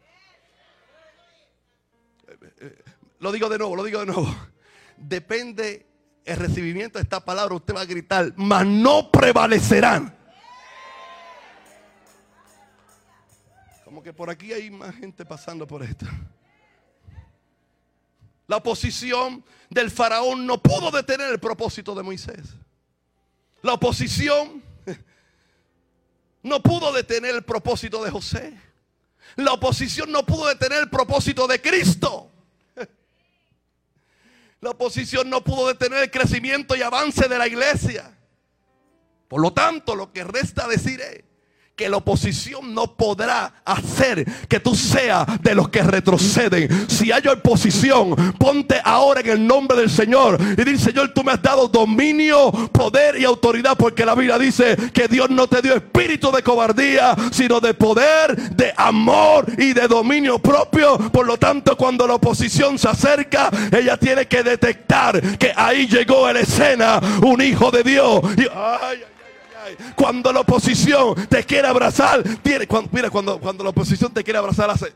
Lo digo de nuevo. Depende el recibimiento de esta palabra. Usted va a gritar, mas no prevalecerán. Como que por aquí hay más gente pasando por esto. La oposición del faraón no pudo detener el propósito de Moisés. La oposición no pudo detener el propósito de José. La oposición no pudo detener el propósito de Cristo. La oposición no pudo detener el crecimiento y avance de la iglesia. Por lo tanto, lo que resta decir es que la oposición no podrá hacer que tú seas de los que retroceden. Si hay oposición, ponte ahora en el nombre del Señor y di: Señor, tú me has dado dominio, poder y autoridad, porque la Biblia dice que Dios no te dio espíritu de cobardía, sino de poder, de amor y de dominio propio. Por lo tanto, cuando la oposición se acerca, ella tiene que detectar que ahí llegó a la escena un hijo de Dios. Y, cuando la oposición te quiere abrazar, cuando la oposición te quiere abrazar, hace: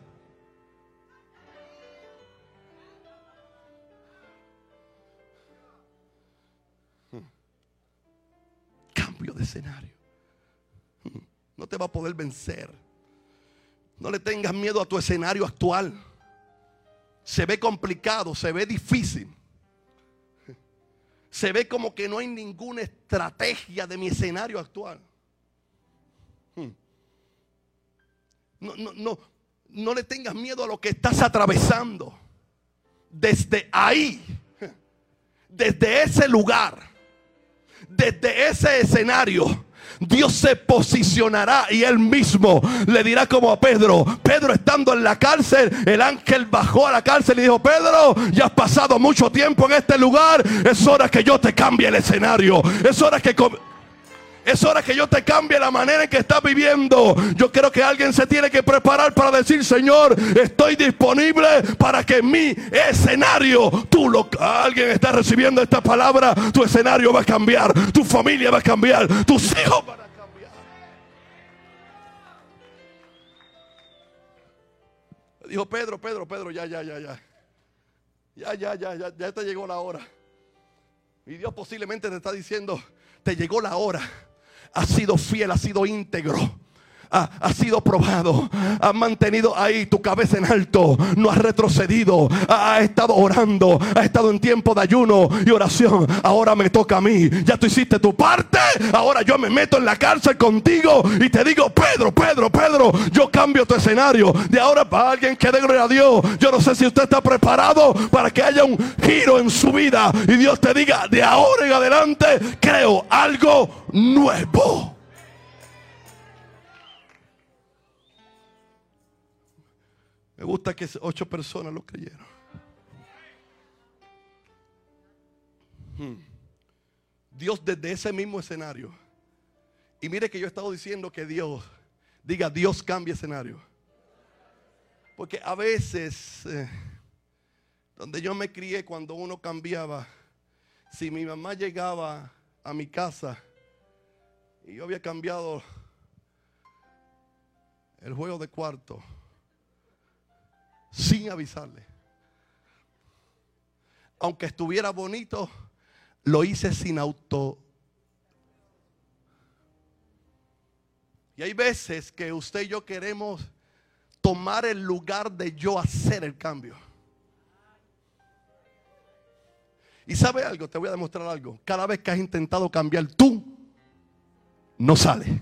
cambio de escenario. No te va a poder vencer. No le tengas miedo a tu escenario actual. Se ve complicado, se ve difícil. Se ve como que no hay ninguna estrategia de mi escenario actual. No le tengas miedo a lo que estás atravesando. Desde ahí, desde ese lugar, desde ese escenario, Dios se posicionará y Él mismo le dirá, como a Pedro. Pedro, estando en la cárcel, el ángel bajó a la cárcel y dijo: Pedro, ya has pasado mucho tiempo en este lugar, es hora que yo te cambie el escenario. Es hora que yo te cambie la manera en que estás viviendo. Yo creo que alguien se tiene que preparar para decir: Señor, estoy disponible para que mi escenario, alguien está recibiendo esta palabra. Tu escenario va a cambiar, tu familia va a cambiar, tus hijos van a cambiar. Dijo Pedro, ya te llegó la hora. Y Dios posiblemente te está diciendo: te llegó la hora. Has sido fiel, has sido íntegro, has sido probado, has mantenido ahí tu cabeza en alto, no has retrocedido, has estado orando, has estado en tiempo de ayuno y oración. Ahora me toca a mí. Ya tú hiciste tu parte, ahora yo me meto en la cárcel contigo y te digo: Pedro, yo cambio tu escenario. De ahora, para alguien que dé gloria a Dios, yo no sé si usted está preparado para que haya un giro en su vida y Dios te diga: de ahora en adelante creo algo nuevo. Me gusta que 8 personas lo creyeron. Dios desde ese mismo escenario. Y mire que yo he estado diciendo que Dios cambia escenario. Porque a veces, donde yo me crié, cuando uno cambiaba, si mi mamá llegaba a mi casa y yo había cambiado el juego de cuarto sin avisarle, aunque estuviera bonito, lo hice sin auto. Y hay veces que usted y yo queremos tomar el lugar de yo hacer el cambio. Y ¿sabe algo? Te voy a demostrar algo. Cada vez que has intentado cambiar tú, no sale.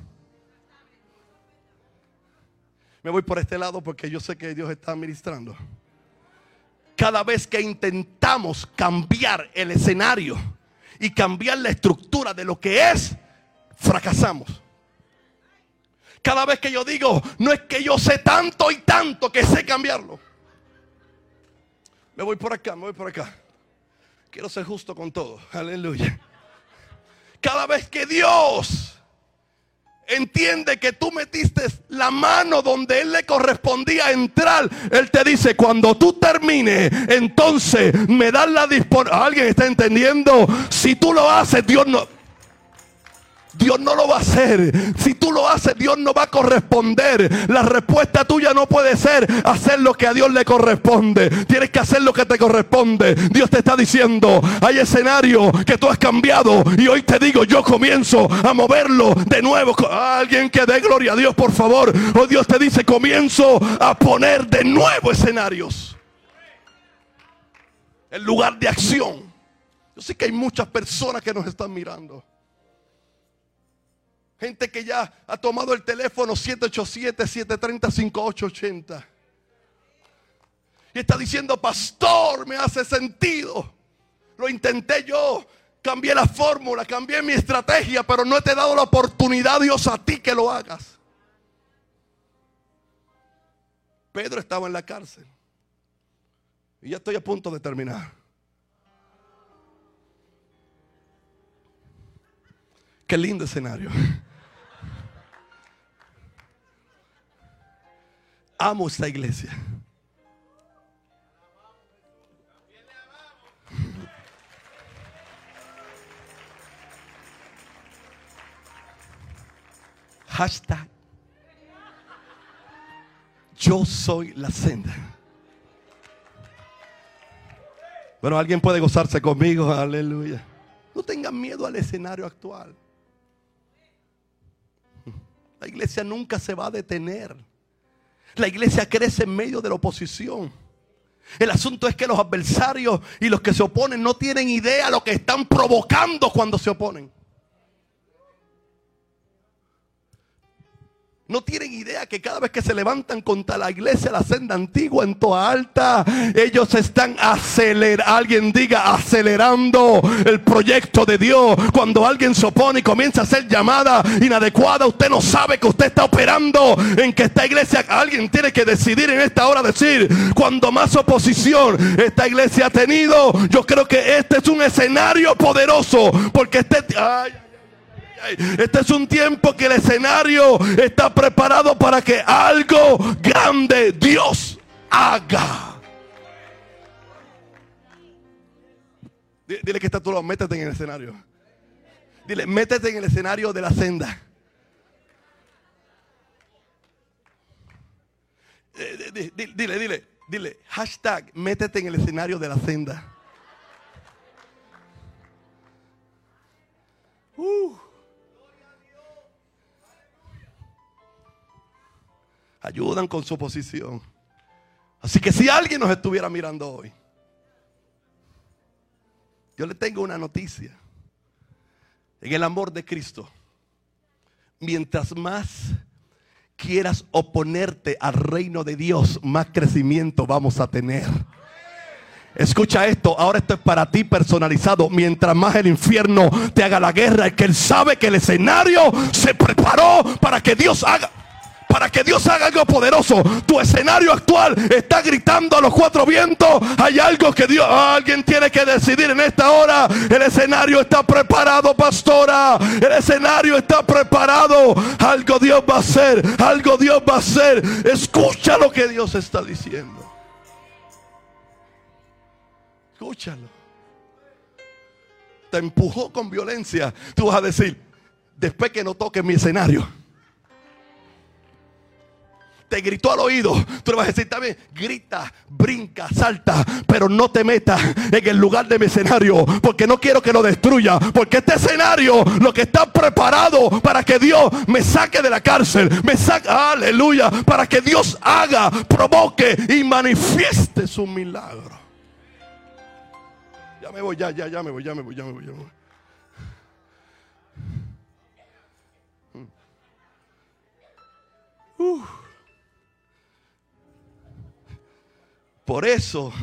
Me voy por este lado porque yo sé que Dios está ministrando. Cada vez que intentamos cambiar el escenario y cambiar la estructura de lo que es, fracasamos. Cada vez que yo digo: no es que yo sé tanto y tanto que sé cambiarlo. Me voy por acá. Quiero ser justo con todo. Aleluya. Cada vez que Dios entiende que tú metiste la mano donde Él le correspondía entrar, Él te dice: cuando tú termines, entonces me das la disponibilidad. ¿Alguien está entendiendo? Si tú lo haces, Dios no lo va a hacer. Si tú lo haces, Dios no va a corresponder. La respuesta tuya no puede ser hacer lo que a Dios le corresponde. Tienes que hacer lo que te corresponde. Dios te está diciendo: hay escenario que tú has cambiado y hoy te digo, yo comienzo a moverlo de nuevo. Alguien que dé gloria a Dios, por favor. Hoy Dios te dice: comienzo a poner de nuevo escenarios, el lugar de acción. Yo sé que hay muchas personas que nos están mirando. Gente que ya ha tomado el teléfono 787-730-5880. Y está diciendo, pastor, me hace sentido. Lo intenté yo. Cambié la fórmula, cambié mi estrategia, pero no te he dado la oportunidad, Dios, a ti que lo hagas. Pedro estaba en la cárcel. Y ya estoy a punto de terminar. Qué lindo escenario. Amo esta iglesia. Hashtag yo soy la senda. Bueno, alguien puede gozarse conmigo. Aleluya. No tengan miedo al escenario actual. La iglesia nunca se va a detener. La iglesia crece en medio de la oposición. El asunto es que los adversarios y los que se oponen no tienen idea de lo que están provocando cuando se oponen. No tienen idea que cada vez que se levantan contra la iglesia, la senda antigua en Toa Alta, ellos están alguien diga, acelerando el proyecto de Dios. Cuando alguien se opone y comienza a hacer llamada inadecuada, usted no sabe que usted está operando en que esta iglesia, alguien tiene que decidir en esta hora, decir, cuando más oposición esta iglesia ha tenido, yo creo que este es un escenario poderoso, porque este es un tiempo que el escenario está preparado para que algo grande Dios haga. Dile que está a tu lado, métete en el escenario. Dile, métete en el escenario de la senda. Dile, hashtag, métete en el escenario de la senda. Ayudan con su posición. Así que si alguien nos estuviera mirando hoy, yo le tengo una noticia. En el amor de Cristo, mientras más quieras oponerte al reino de Dios, más crecimiento vamos a tener. Escucha esto, ahora esto es para ti personalizado. Mientras más el infierno te haga la guerra, es que él sabe que el escenario se preparó para que Dios haga algo poderoso. Tu escenario actual está gritando a los cuatro vientos. Hay algo que alguien tiene que decidir en esta hora. El escenario está preparado, pastora. El escenario está preparado. Algo Dios va a hacer. Algo Dios va a hacer. Escucha lo que Dios está diciendo. Escúchalo. Te empujó con violencia. Tú vas a decir, después que no toque mi escenario. Te gritó al oído, tú le vas a decir también, grita, brinca, salta, pero no te metas en el lugar de mi escenario, porque no quiero que lo destruya, porque este escenario lo que está preparado para que Dios me saque de la cárcel, aleluya, para que Dios haga, provoque y manifieste su milagro. Ya me voy, ya me voy. Por eso,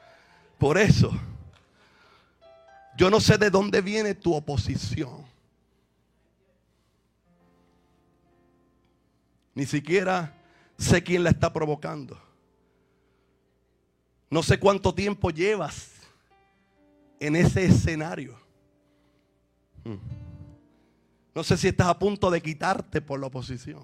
yo no sé de dónde viene tu oposición. Ni siquiera sé quién la está provocando. No sé cuánto tiempo llevas en ese escenario. No sé si estás a punto de quitarte por la oposición.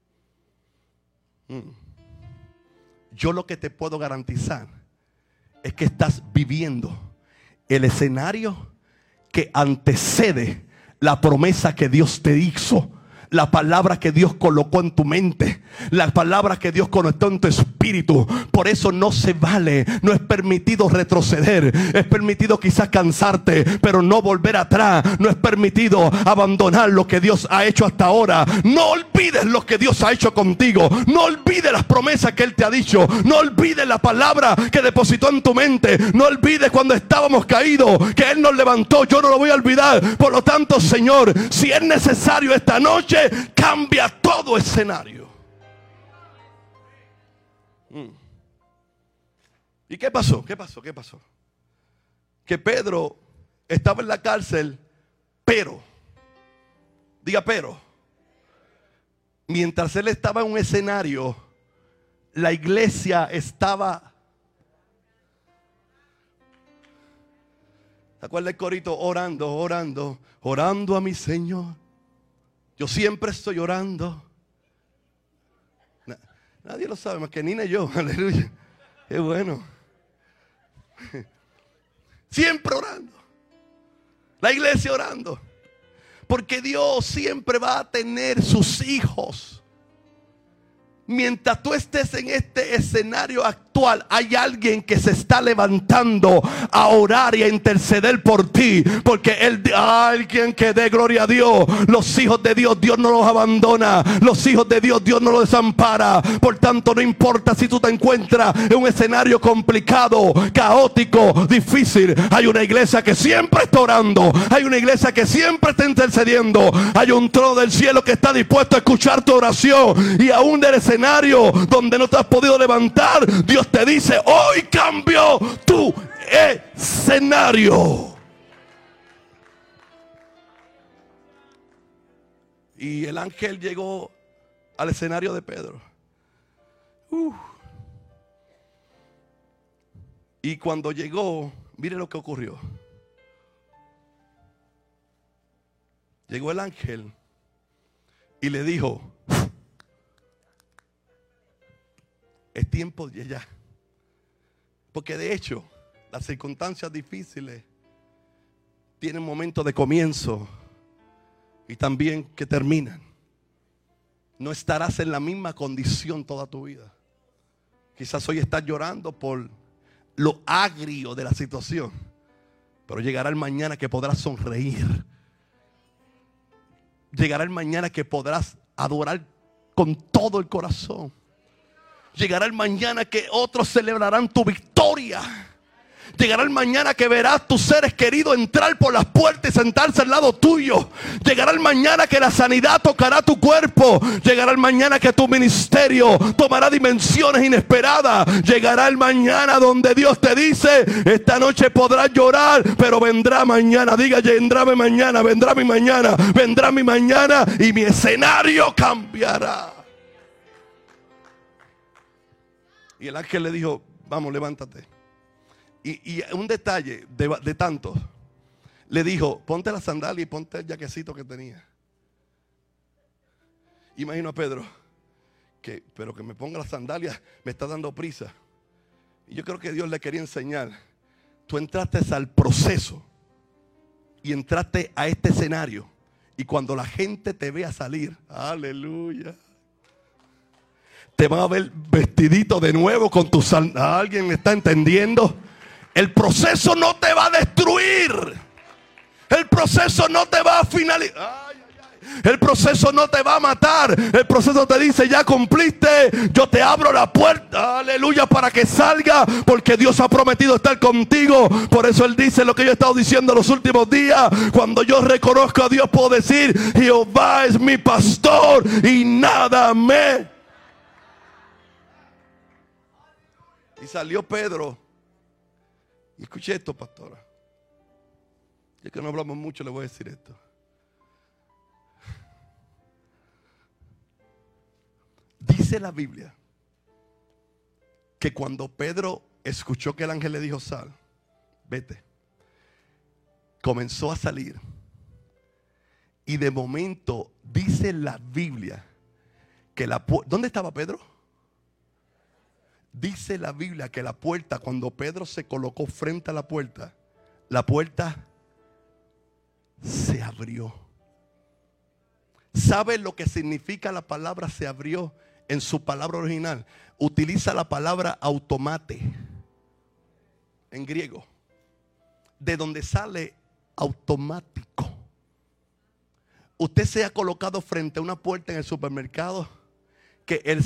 Yo lo que te puedo garantizar es que estás viviendo el escenario que antecede la promesa que Dios te hizo. La palabra que Dios colocó en tu mente, la palabra que Dios conectó en tu espíritu. Por eso no se vale, no es permitido retroceder. Es permitido quizás cansarte, pero no volver atrás. No es permitido abandonar lo que Dios ha hecho hasta ahora. No olvides lo que Dios ha hecho contigo. No olvides las promesas que Él te ha dicho. No olvides la palabra que depositó en tu mente. No olvides cuando estábamos caídos que Él nos levantó. Yo no lo voy a olvidar. Por lo tanto, Señor, si es necesario esta noche, dice cambia todo escenario. ¿Y qué pasó? ¿Qué pasó? ¿Qué pasó? Que Pedro estaba en la cárcel, pero, diga pero, mientras él estaba en un escenario, la iglesia estaba, ¿se acuerda el corito? Orando, orando, orando a mi Señor. Yo siempre estoy orando. Nadie lo sabe más que Nina y yo, aleluya. Qué bueno. Siempre orando. La iglesia orando. Porque Dios siempre va a tener sus hijos. Mientras tú estés en este escenario actual, hay alguien que se está levantando a orar y a interceder por ti. Porque alguien que dé gloria a Dios. Los hijos de Dios, Dios no los abandona. Los hijos de Dios, Dios no los desampara. Por tanto, no importa si tú te encuentras en un escenario complicado, caótico, difícil. Hay una iglesia que siempre está orando. Hay una iglesia que siempre está intercediendo. Hay un trono del cielo que está dispuesto a escuchar tu oración. Y aún del escenario donde no te has podido levantar, Dios te dice, hoy cambió tu escenario. Y el ángel llegó al escenario de Pedro. Y cuando llegó, mire lo que ocurrió. Llegó el ángel y le dijo, es tiempo de ya. Porque de hecho, las circunstancias difíciles tienen momentos de comienzo y también que terminan. No estarás en la misma condición toda tu vida. Quizás hoy estás llorando por lo agrio de la situación, pero llegará el mañana que podrás sonreír. Llegará el mañana que podrás adorar con todo el corazón. Llegará el mañana que otros celebrarán tu victoria. Llegará el mañana que verás tus seres queridos entrar por las puertas y sentarse al lado tuyo. Llegará el mañana que la sanidad tocará tu cuerpo. Llegará el mañana que tu ministerio tomará dimensiones inesperadas. Llegará el mañana donde Dios te dice, esta noche podrás llorar, pero vendrá mañana. Diga, vendrá mi mañana, vendrá mi mañana, vendrá mi mañana y mi escenario cambiará. Y el ángel le dijo, vamos, levántate. Y un detalle de tantos, le dijo, ponte la sandalia y ponte el jaquecito que tenía. Imagino a Pedro, pero que me ponga la sandalia, me está dando prisa. Y yo creo que Dios le quería enseñar, tú entraste al proceso y entraste a este escenario. Y cuando la gente te vea salir, aleluya, te van a ver vestidito de nuevo con tu sandalia. ¿Alguien me está entendiendo? El proceso no te va a destruir. El proceso no te va a finalizar. El proceso no te va a matar. El proceso te dice, ya cumpliste, yo te abro la puerta, aleluya, para que salga, porque Dios ha prometido estar contigo. Por eso Él dice lo que yo he estado diciendo los últimos días. Cuando yo reconozco a Dios, puedo decir, Jehová es mi pastor y nada me... Y salió Pedro. Y escuché esto, pastora. Ya que no hablamos mucho, le voy a decir esto. Dice la Biblia que cuando Pedro escuchó que el ángel le dijo, sal, vete, comenzó a salir. Y de momento dice la Biblia que la puerta... ¿Dónde estaba Pedro? Dice la Biblia que la puerta, cuando Pedro se colocó frente a la puerta se abrió. ¿Sabe lo que significa la palabra se abrió? En su palabra original utiliza la palabra automate en griego, de donde sale automático. Usted se ha colocado frente a una puerta en el supermercado que el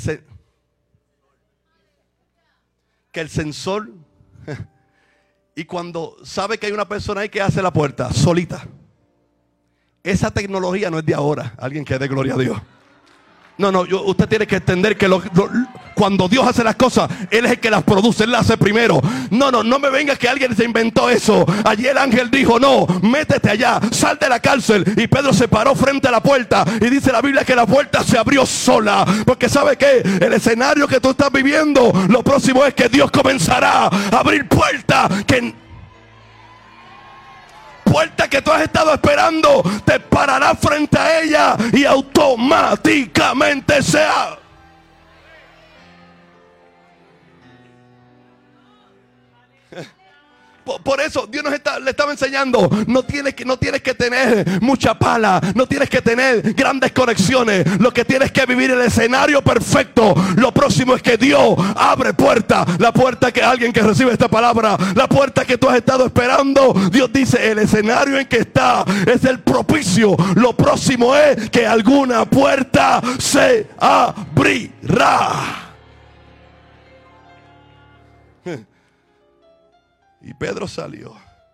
sensor, y cuando sabe que hay una persona ahí, que hace la puerta solita. esa tecnología no es de ahora. Alguien que dé gloria a Dios. No, usted tiene que entender que cuando Dios hace las cosas, Él es el que las produce, Él las hace primero. No me venga que alguien se inventó eso. Allí el ángel dijo, no, métete allá, sal de la cárcel. Y Pedro se paró frente a la puerta. Y dice la Biblia que la puerta se abrió sola. Porque ¿sabe qué? El escenario que tú estás viviendo, lo próximo es que Dios comenzará a abrir puertas puerta que tú has estado esperando, te pararás frente a ella y automáticamente sea. Por eso Dios le estaba enseñando, no tienes que tener mucha pala, no tienes que tener grandes conexiones, lo que tienes que vivir el escenario perfecto. Lo próximo es que Dios abre puerta, la puerta que alguien que recibe esta palabra, la puerta que tú has estado esperando. Dios dice, el escenario en que está es el propicio. Lo próximo es que alguna puerta se abrirá. Y Pedro salió.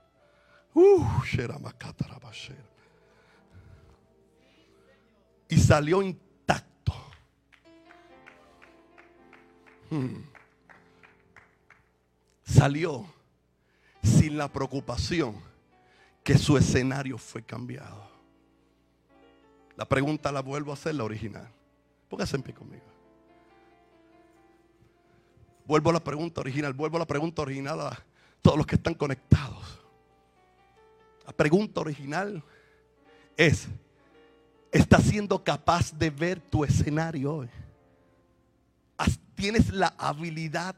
Y salió intacto. Salió sin la preocupación que su escenario fue cambiado. La pregunta la vuelvo a hacer, la original. Póngase en pie conmigo. Vuelvo a la pregunta original a todos los que están conectados. La pregunta original es: ¿estás siendo capaz de ver tu escenario hoy? ¿Tienes la habilidad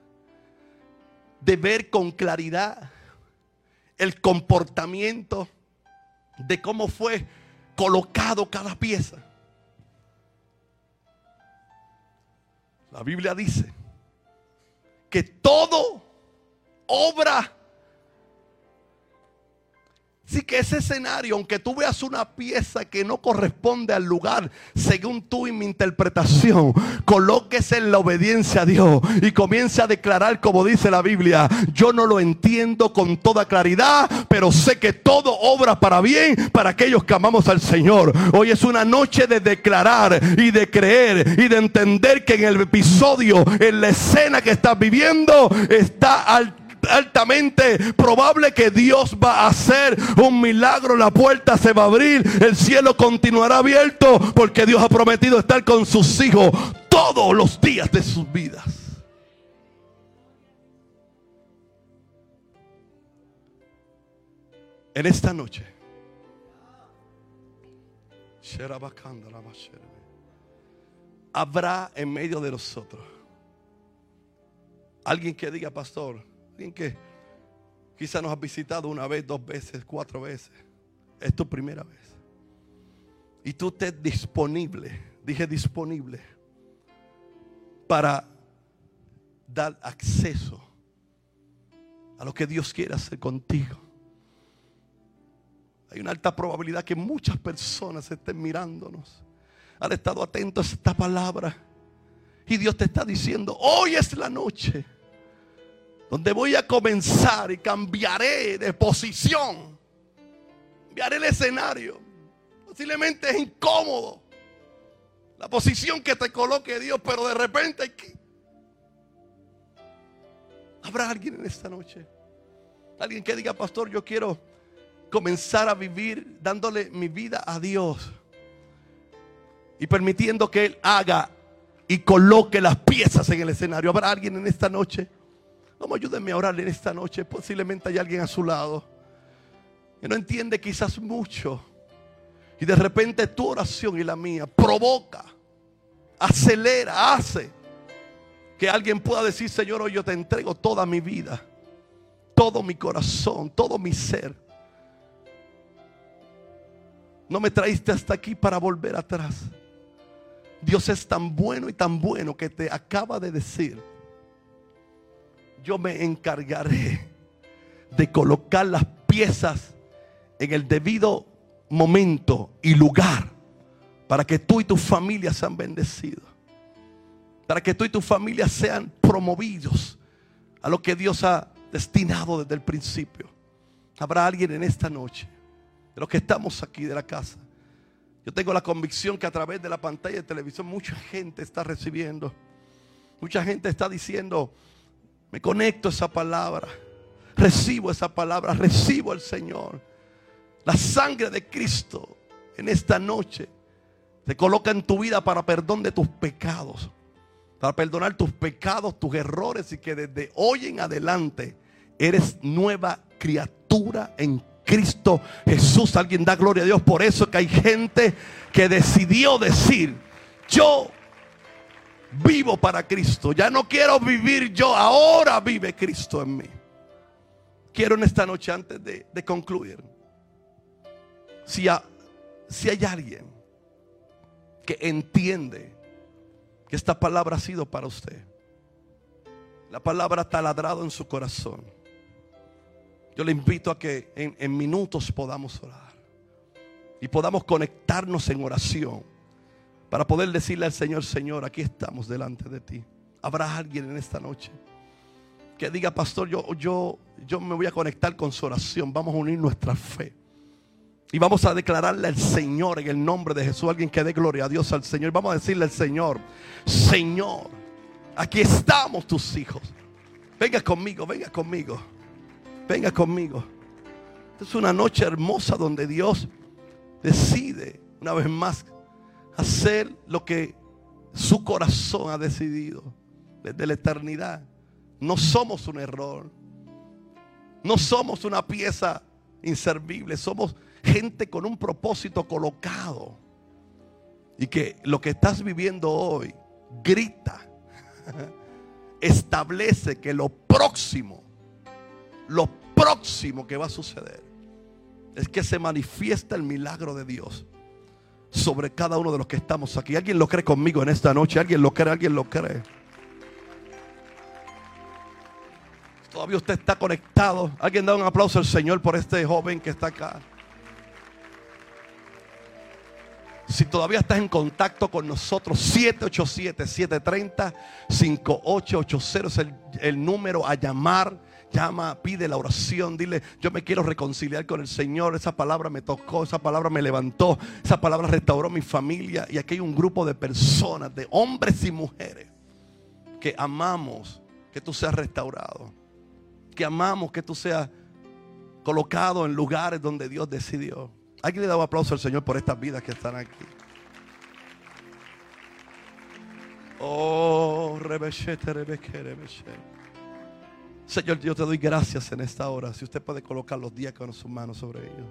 de ver con claridad el comportamiento de cómo fue colocado cada pieza? La Biblia dice que todo obra. Así que ese escenario, aunque tú veas una pieza que no corresponde al lugar, según tú y mi interpretación, colóquese en la obediencia a Dios y comience a declarar, como dice la Biblia: yo no lo entiendo con toda claridad, pero sé que todo obra para bien para aquellos que amamos al Señor. Hoy es una noche de declarar y de creer y de entender que en el episodio, en la escena que estás viviendo, está altamente probable que Dios va a hacer un milagro. La puerta se va a abrir, el cielo continuará abierto, porque Dios ha prometido estar con sus hijos todos los días de sus vidas. En esta noche habrá en medio de nosotros alguien que diga: pastor, alguien que quizá nos ha visitado una vez, 2 veces, 4 veces, es tu primera vez, y tú estés disponible, dije disponible, para dar acceso a lo que Dios quiere hacer contigo. Hay una alta probabilidad que muchas personas estén mirándonos, han estado atentos a esta palabra, y Dios te está diciendo: hoy es la noche donde voy a comenzar y cambiaré de posición, cambiaré el escenario. Posiblemente es incómodo la posición que te coloque Dios, pero de repente habrá alguien en esta noche, alguien que diga: pastor, yo quiero comenzar a vivir dándole mi vida a Dios y permitiendo que Él haga y coloque las piezas en el escenario. ¿Habrá alguien en esta noche? Vamos, ayúdenme a orar en esta noche. Posiblemente hay alguien a su lado que no entiende quizás mucho, y de repente tu oración y la mía provoca, acelera, hace que alguien pueda decir: Señor, hoy yo te entrego toda mi vida, todo mi corazón, todo mi ser. No me traíste hasta aquí para volver atrás. Dios es tan bueno y tan bueno que te acaba de decir: yo me encargaré de colocar las piezas en el debido momento y lugar, para que tú y tu familia sean bendecidos, para que tú y tu familia sean promovidos a lo que Dios ha destinado desde el principio. Habrá alguien en esta noche de los que estamos aquí de la casa. Yo tengo la convicción que a través de la pantalla de televisión mucha gente está recibiendo. Mucha gente está diciendo: me conecto a esa palabra, recibo esa palabra, recibo al Señor. La sangre de Cristo en esta noche te coloca en tu vida para perdón de tus pecados, para perdonar tus pecados, tus errores, y que desde hoy en adelante eres nueva criatura en Cristo Jesús. Alguien da gloria a Dios por eso, que hay gente que decidió decir: yo vivo para Cristo, ya no quiero vivir yo, ahora vive Cristo en mí. Quiero en esta noche, antes de concluir, si hay alguien que entiende que esta palabra ha sido para usted, la palabra ha taladrado en su corazón, yo le invito a que en minutos podamos orar y podamos conectarnos en oración para poder decirle al Señor: Señor, aquí estamos delante de ti. Habrá alguien en esta noche que diga: pastor, yo me voy a conectar con su oración. Vamos a unir nuestra fe y vamos a declararle al Señor en el nombre de Jesús. Alguien que dé gloria a Dios al Señor. Vamos a decirle al Señor: Señor, aquí estamos tus hijos. Venga conmigo, venga conmigo, venga conmigo. Esta es una noche hermosa donde Dios decide una vez más hacer lo que su corazón ha decidido desde la eternidad. No somos un error, no somos una pieza inservible, somos gente con un propósito colocado. Y que lo que estás viviendo hoy grita, establece que lo próximo que va a suceder es que se manifiesta el milagro de Dios sobre cada uno de los que estamos aquí. ¿Alguien lo cree conmigo en esta noche? ¿Alguien lo cree? ¿Alguien lo cree? Todavía usted está conectado. Alguien da un aplauso al Señor por este joven que está acá. Si todavía estás en contacto con nosotros, 787-730-5880 es el número a llamar. Llama, pide la oración, dile: yo me quiero reconciliar con el Señor. Esa palabra me tocó, esa palabra me levantó, esa palabra restauró mi familia. Y aquí hay un grupo de personas, de hombres y mujeres, que amamos que tú seas restaurado, que amamos que tú seas colocado en lugares donde Dios decidió. Alguien le da un aplauso al Señor por estas vidas que están aquí. Oh, Señor, yo te doy gracias en esta hora. Si usted puede colocar los diáconos sus manos sobre ellos.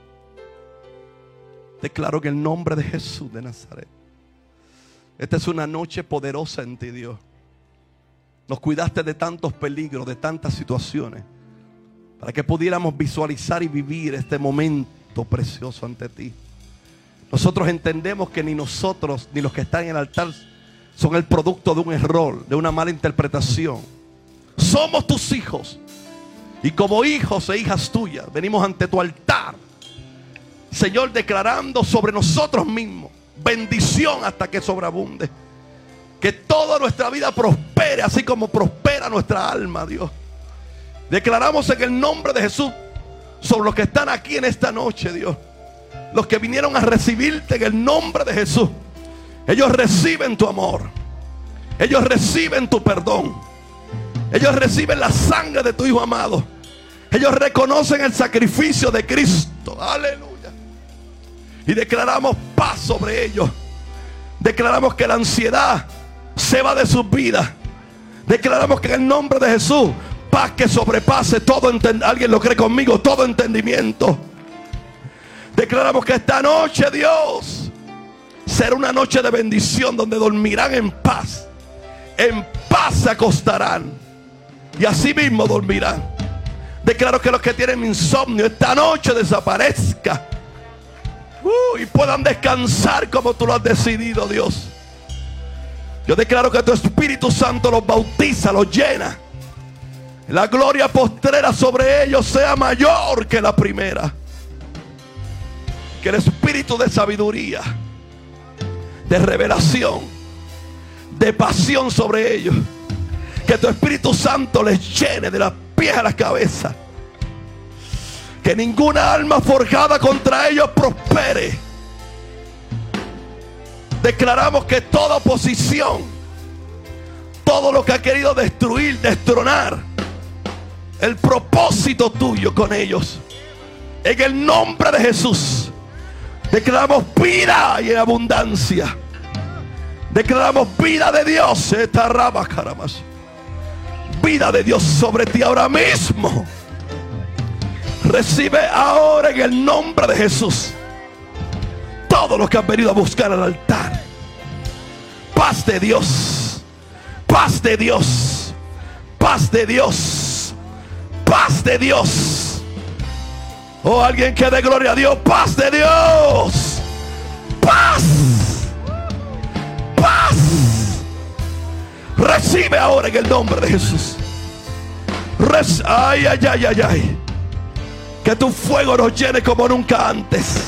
Declaro que en el nombre de Jesús de Nazaret, esta es una noche poderosa en ti, Dios. Nos cuidaste de tantos peligros, de tantas situaciones, para que pudiéramos visualizar y vivir este momento precioso ante ti. Nosotros entendemos que ni nosotros ni los que están en el altar son el producto de un error, de una mala interpretación. Somos tus hijos, y como hijos e hijas tuyas venimos ante tu altar, Señor, declarando sobre nosotros mismos bendición hasta que sobreabunde. Que toda nuestra vida prospere así como prospera nuestra alma, Dios. Declaramos en el nombre de Jesús sobre los que están aquí en esta noche, Dios, los que vinieron a recibirte en el nombre de Jesús. Ellos reciben tu amor, ellos reciben tu perdón, ellos reciben la sangre de tu Hijo amado, ellos reconocen el sacrificio de Cristo. Aleluya. Y declaramos paz sobre ellos. Declaramos que la ansiedad se va de sus vidas. Declaramos que en el nombre de Jesús, paz que sobrepase todo entendimiento. ¿Alguien lo cree conmigo? Todo entendimiento. Declaramos que esta noche, Dios, será una noche de bendición, donde dormirán en paz. En paz se acostarán y así mismo dormirán. Declaro que los que tienen insomnio esta noche desaparezca y puedan descansar como tú lo has decidido, Dios. Yo declaro que tu Espíritu Santo los bautiza, los llena. La gloria postrera sobre ellos sea mayor que la primera. Que el espíritu de sabiduría, de revelación, de pasión sobre ellos, que tu Espíritu Santo les llene de las pies a la cabeza. Que ninguna alma forjada contra ellos prospere. Declaramos que toda oposición, todo lo que ha querido destruir, destronar el propósito tuyo con ellos, en el nombre de Jesús, declaramos vida y en abundancia. Declaramos vida de Dios. Vida de Dios sobre ti ahora mismo. Recibe ahora en el nombre de Jesús todo lo que han venido a buscar al altar. Paz de Dios. Paz de Dios. Paz de Dios. Paz de Dios. Oh, alguien que dé gloria a Dios. Paz de Dios. Paz. Paz. Recibe ahora en el nombre de Jesús. Ay, ay, ay, ay, ay. Que tu fuego nos llene como nunca antes.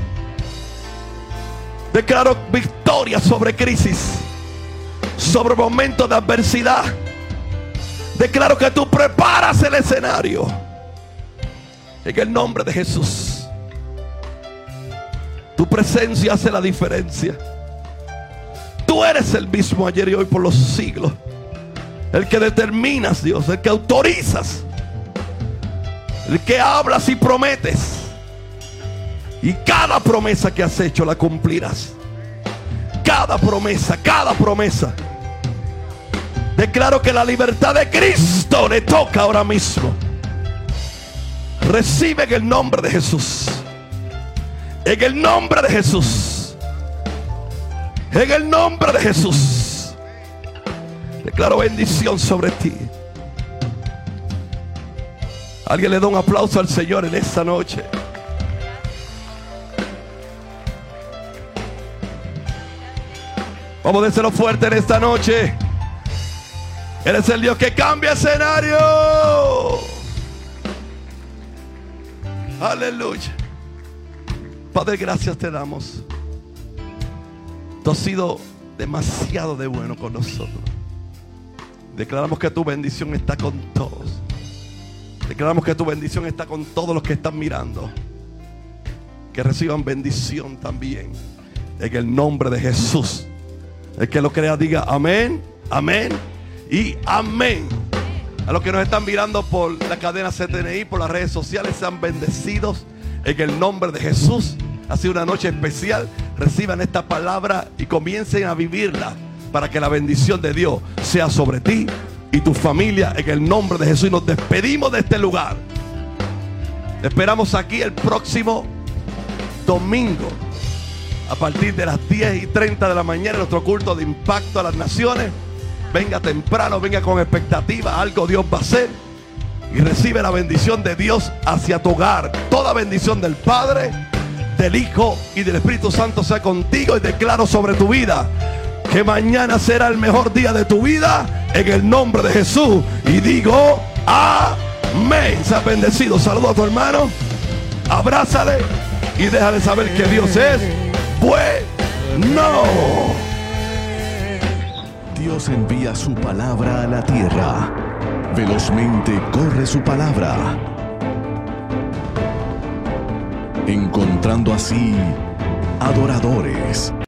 Declaro victoria sobre crisis, sobre momentos de adversidad. Declaro que tú preparas el escenario en el nombre de Jesús. Tu presencia hace la diferencia. Tú eres el mismo ayer y hoy por los siglos. El que determinas, Dios, el que autorizas, el que hablas y prometes. Y cada promesa que has hecho la cumplirás. Cada promesa, cada promesa. Declaro que la libertad de Cristo le toca ahora mismo. Recibe en el nombre de Jesús. En el nombre de Jesús. En el nombre de Jesús. Declaro bendición sobre ti. Alguien le da un aplauso al Señor en esta noche. Vamos a decirlo fuerte en esta noche. Eres el Dios que cambia escenario. Aleluya. Padre, gracias te damos. Tú has sido demasiado de bueno con nosotros. Declaramos que tu bendición está con todos. Declaramos que tu bendición está con todos los que están mirando. Que reciban bendición también. En el nombre de Jesús. El que lo crea diga amén, amén y amén. A los que nos están mirando por la cadena CTNI, por las redes sociales, sean bendecidos en el nombre de Jesús. Ha sido una noche especial. Reciban esta palabra y comiencen a vivirla para que la bendición de Dios sea sobre ti y tu familia en el nombre de Jesús. Y nos despedimos de este lugar. Te esperamos aquí el próximo domingo a partir de las 10:30 de la mañana, nuestro culto de impacto a las naciones. Venga temprano, venga con expectativa. Algo Dios va a hacer. Y recibe la bendición de Dios hacia tu hogar. Toda bendición del Padre, del Hijo y del Espíritu Santo sea contigo. Y declaro sobre tu vida que mañana será el mejor día de tu vida en el nombre de Jesús. Y digo amén. Sea bendecido. Saludo a tu hermano. Abrázale y déjale saber que Dios es bueno. Dios envía su palabra a la tierra. Velozmente corre su palabra, encontrando así adoradores.